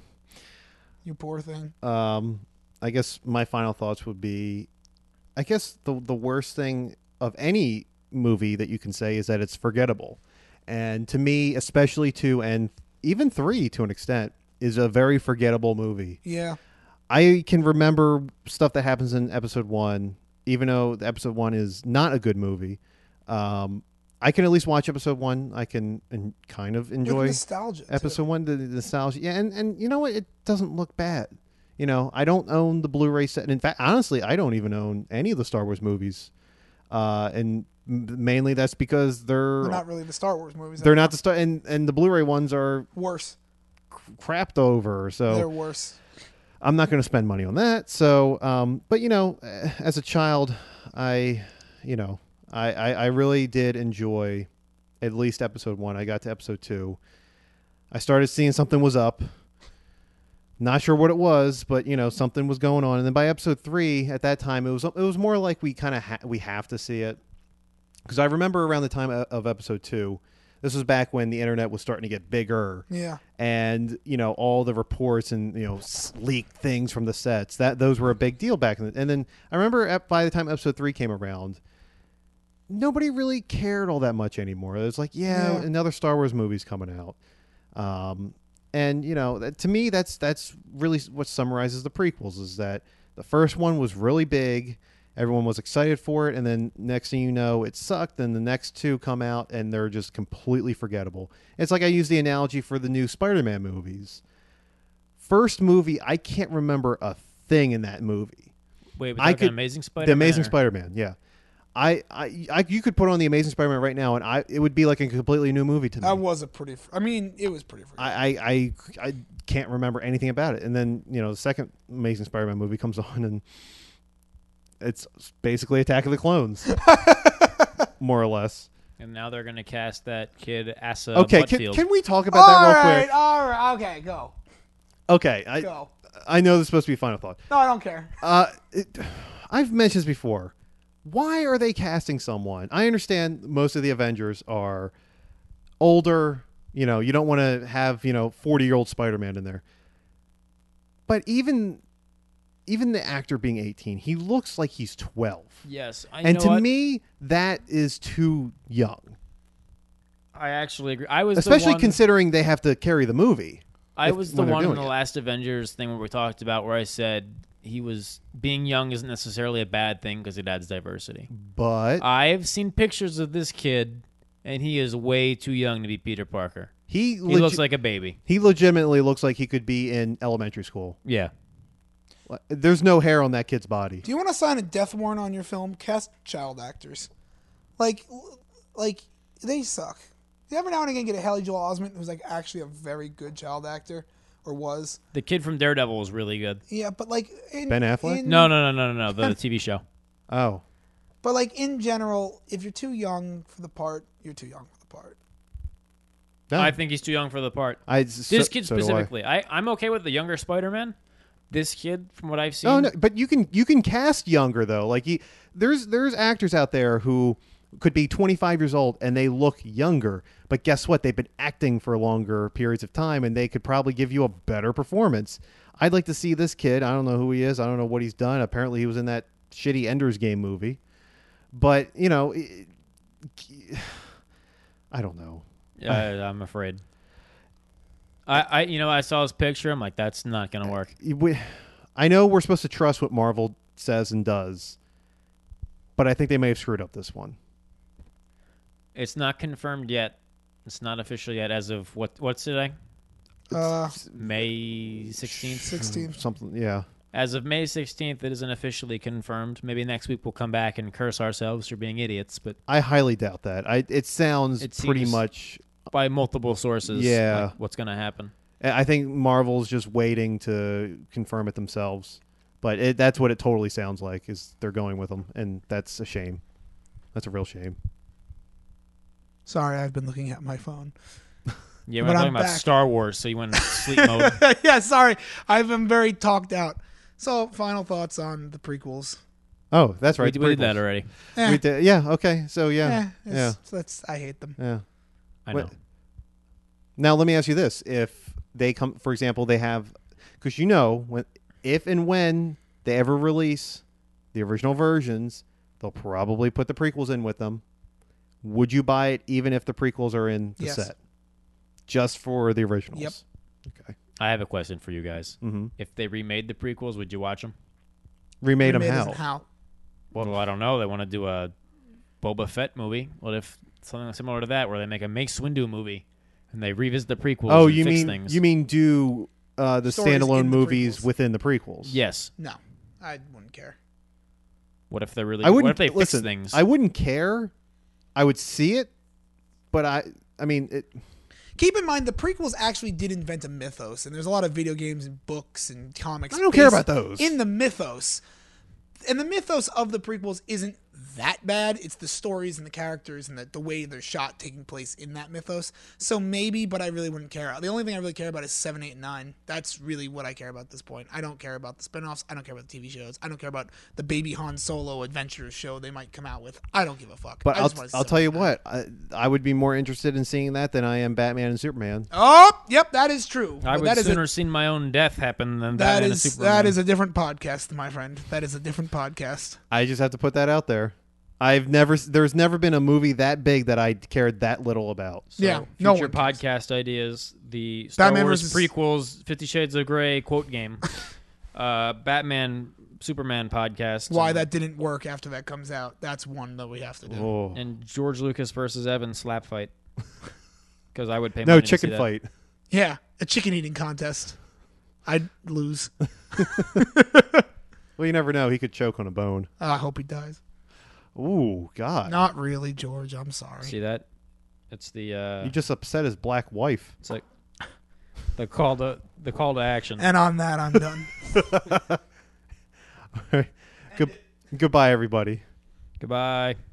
You poor thing. um, I guess my final thoughts would be, I guess the the worst thing of any movie that you can say is that it's forgettable, and to me, especially two and even three to an extent, is a very forgettable movie. Yeah. I can remember stuff that happens in episode one, even though the episode one is not a good movie. Um, I can at least watch episode one. I can and kind of With enjoy nostalgia. too. episode one, the, the nostalgia. Yeah, and, and you know what? It doesn't look bad. You know, I don't own the Blu-ray set. And in fact, honestly, I don't even own any of the Star Wars movies. Uh, and m- mainly that's because they're They're not really the Star Wars movies. they're not the Star and and the Blu-ray ones are worse. crapped over. So They're worse. I'm not going to spend money on that. So, um, but you know, eh, as a child, I, you know, I, I, I really did enjoy at least episode one. I got to episode two. I started seeing something was up. Not sure what it was, but you know, something was going on. And then by episode three, at that time, it was it was more like we kind of ha- we have to see it, because I remember around the time of, of episode two. This was back when the internet was starting to get bigger. Yeah. And, you know, all the reports and, you know, s- leaked things from the sets. That Those were a big deal back then. And then I remember at, by the time episode three came around, nobody really cared all that much anymore. It was like, yeah, Yeah. another Star Wars movie's coming out. Um, and, you know, that, to me, that's that's really what summarizes the prequels, is that the first one was really big. Everyone was excited for it, and then next thing you know, it sucked, and the next two come out, and they're just completely forgettable. It's like I use the analogy for the new Spider-Man movies. First movie, I can't remember a thing in that movie. Wait, we're I talking could- Amazing Spider-Man? The Amazing or- Spider-Man, yeah. I, I, I, you could put on the Amazing Spider-Man right now, and I, it would be like a completely new movie to me. That was a pretty. Fr- I mean, it was pretty. Free. I, I, I, I can't remember anything about it. And then, you know, the second Amazing Spider-Man movie comes on, and it's basically Attack of the Clones, more or less. And now they're going to cast that kid, Asa Okay, can, Butfield. can we talk about that all real right, quick? all right, okay, go, Okay, I, go. I know this is supposed to be final thought. No, I don't care. Uh, it, I've mentioned this before. Why are they casting someone? I understand most of the Avengers are older. You know, you don't want to have, you know, forty-year-old Spider-Man in there. But even even the actor being eighteen, he looks like he's twelve. Yes. I And know to what? me, that is too young. I actually agree. I was Especially the one, considering they have to carry the movie. I if- was the when they're one in doing the it. last Avengers thing where we talked about where I said he was being young isn't necessarily a bad thing because it adds diversity. But I've seen pictures of this kid, and he is way too young to be Peter Parker. he, He legi- looks like a baby. he legitimately looks like he could be in elementary school. Yeah. There's no hair on that kid's body. Do you want to sign a death warrant on your film? Cast child actors, like, like they suck. You every now and again get a Haley Joel Osment who's like actually a very good child actor, or was. The kid from Daredevil was really good. Yeah, but like in, Ben Affleck? in- No, no, no, no, no, no. The T V show. Oh. But like in general, if you're too young for the part, you're too young for the part. No. I think he's too young for the part. I, This so- kid so do I. specifically. I. I'm okay with the younger Spider-Man. This kid, from what I've seen. Oh no, but you can you can cast younger though. Like he, there's there's actors out there who could be twenty-five years old and they look younger. But guess what? They've been acting for longer periods of time and they could probably give you a better performance. I'd like to see this kid. I don't know who he is. I don't know what he's done. Apparently he was in that shitty Ender's Game movie. But, you know, it, I don't know. Yeah, I'm afraid. I, I, you know, I saw his picture. I'm like, that's not gonna work. We, I know we're supposed to trust what Marvel says and does, but I think they may have screwed up this one. It's not confirmed yet. It's not official yet. As of what? What's today? Uh, May sixteenth. sixteen. Something, yeah. As of May sixteenth, it isn't officially confirmed. Maybe next week we'll come back and curse ourselves for being idiots, but I highly doubt that. I it sounds It pretty seems- much. by multiple sources, Yeah. like, what's going to happen. I think Marvel's just waiting to confirm it themselves, but it, that's what it totally sounds like. Is they're going with them, and that's a shame. That's a real shame. Sorry, I've been looking at my phone. Yeah, But we're I'm talking about back. Star Wars, so you went into sleep mode. Yeah, sorry. I've been very talked out. So, final thoughts on the prequels. Oh, that's we, right. we the did that prequels. already. Eh, We did, yeah. Okay. So yeah, eh, yeah, it's- That's, I hate them. yeah. I What- know. Now let me ask you this: if they come, for example, they have, because you know, when, if and when they ever release the original versions, they'll probably put the prequels in with them. Would you buy it even if the prequels are in the Yes. set, just for the originals? Yep. Okay. I have a question for you guys. Mm-hmm. If they remade the prequels, would you watch them? Remade them Remade how? isn't how? Well, I don't know. They want to do a Boba Fett movie. What if something similar to that, where they make a Mace Windu movie and they revisit the prequels? Oh, and you fix mean things? you mean do uh, the Stories standalone in the movies prequels. within the prequels? Yes. No, I wouldn't care. What if they're really? I wouldn't. What if they listen, fix things? I wouldn't care. I would see it, but I. I mean, it, Keep in mind, the prequels actually did invent a mythos, and there's a lot of video games and books and comics. I don't care based about those. In the mythos. And the mythos of the prequels isn't that bad. It's the stories and the characters and the, the way they're shot taking place in that mythos. So maybe, but I really wouldn't care. The only thing I really care about is seven, eight, and nine. That's really what I care about at this point. I don't care about the spinoffs. I don't care about the T V shows. I don't care about the Baby Han Solo adventure show they might come out with. I don't give a fuck. but I I'll, just wanna see I'll tell you seven, eight, what. I, I would be more interested in seeing that than I am Batman and Superman. Oh, yep, that is true. I But would that is a- sooner see my own death happen than That Batman is and Superman. that is a different podcast, my friend. That is a different podcast. I just have to put that out there. I've never. There's never been a movie that big that I cared that little about. So, Yeah, no future one cares. podcast ideas: the Star Batman Wars versus- prequels, Fifty Shades of Grey quote game, uh, Batman Superman podcast, Why and, that didn't work after that comes out. That's one that we have to do. Oh. and George Lucas versus Evan slap fight. Because I would pay No money to chicken see that. fight. Yeah, a chicken eating contest. I'd lose. Well, you never know. He could choke on a bone. I hope he dies. Ooh, God! Not really, George. I'm sorry. See that? It's the uh, You just upset his black wife. it's like the call to the call to action. And on that, I'm done. Good, goodbye, everybody. Goodbye.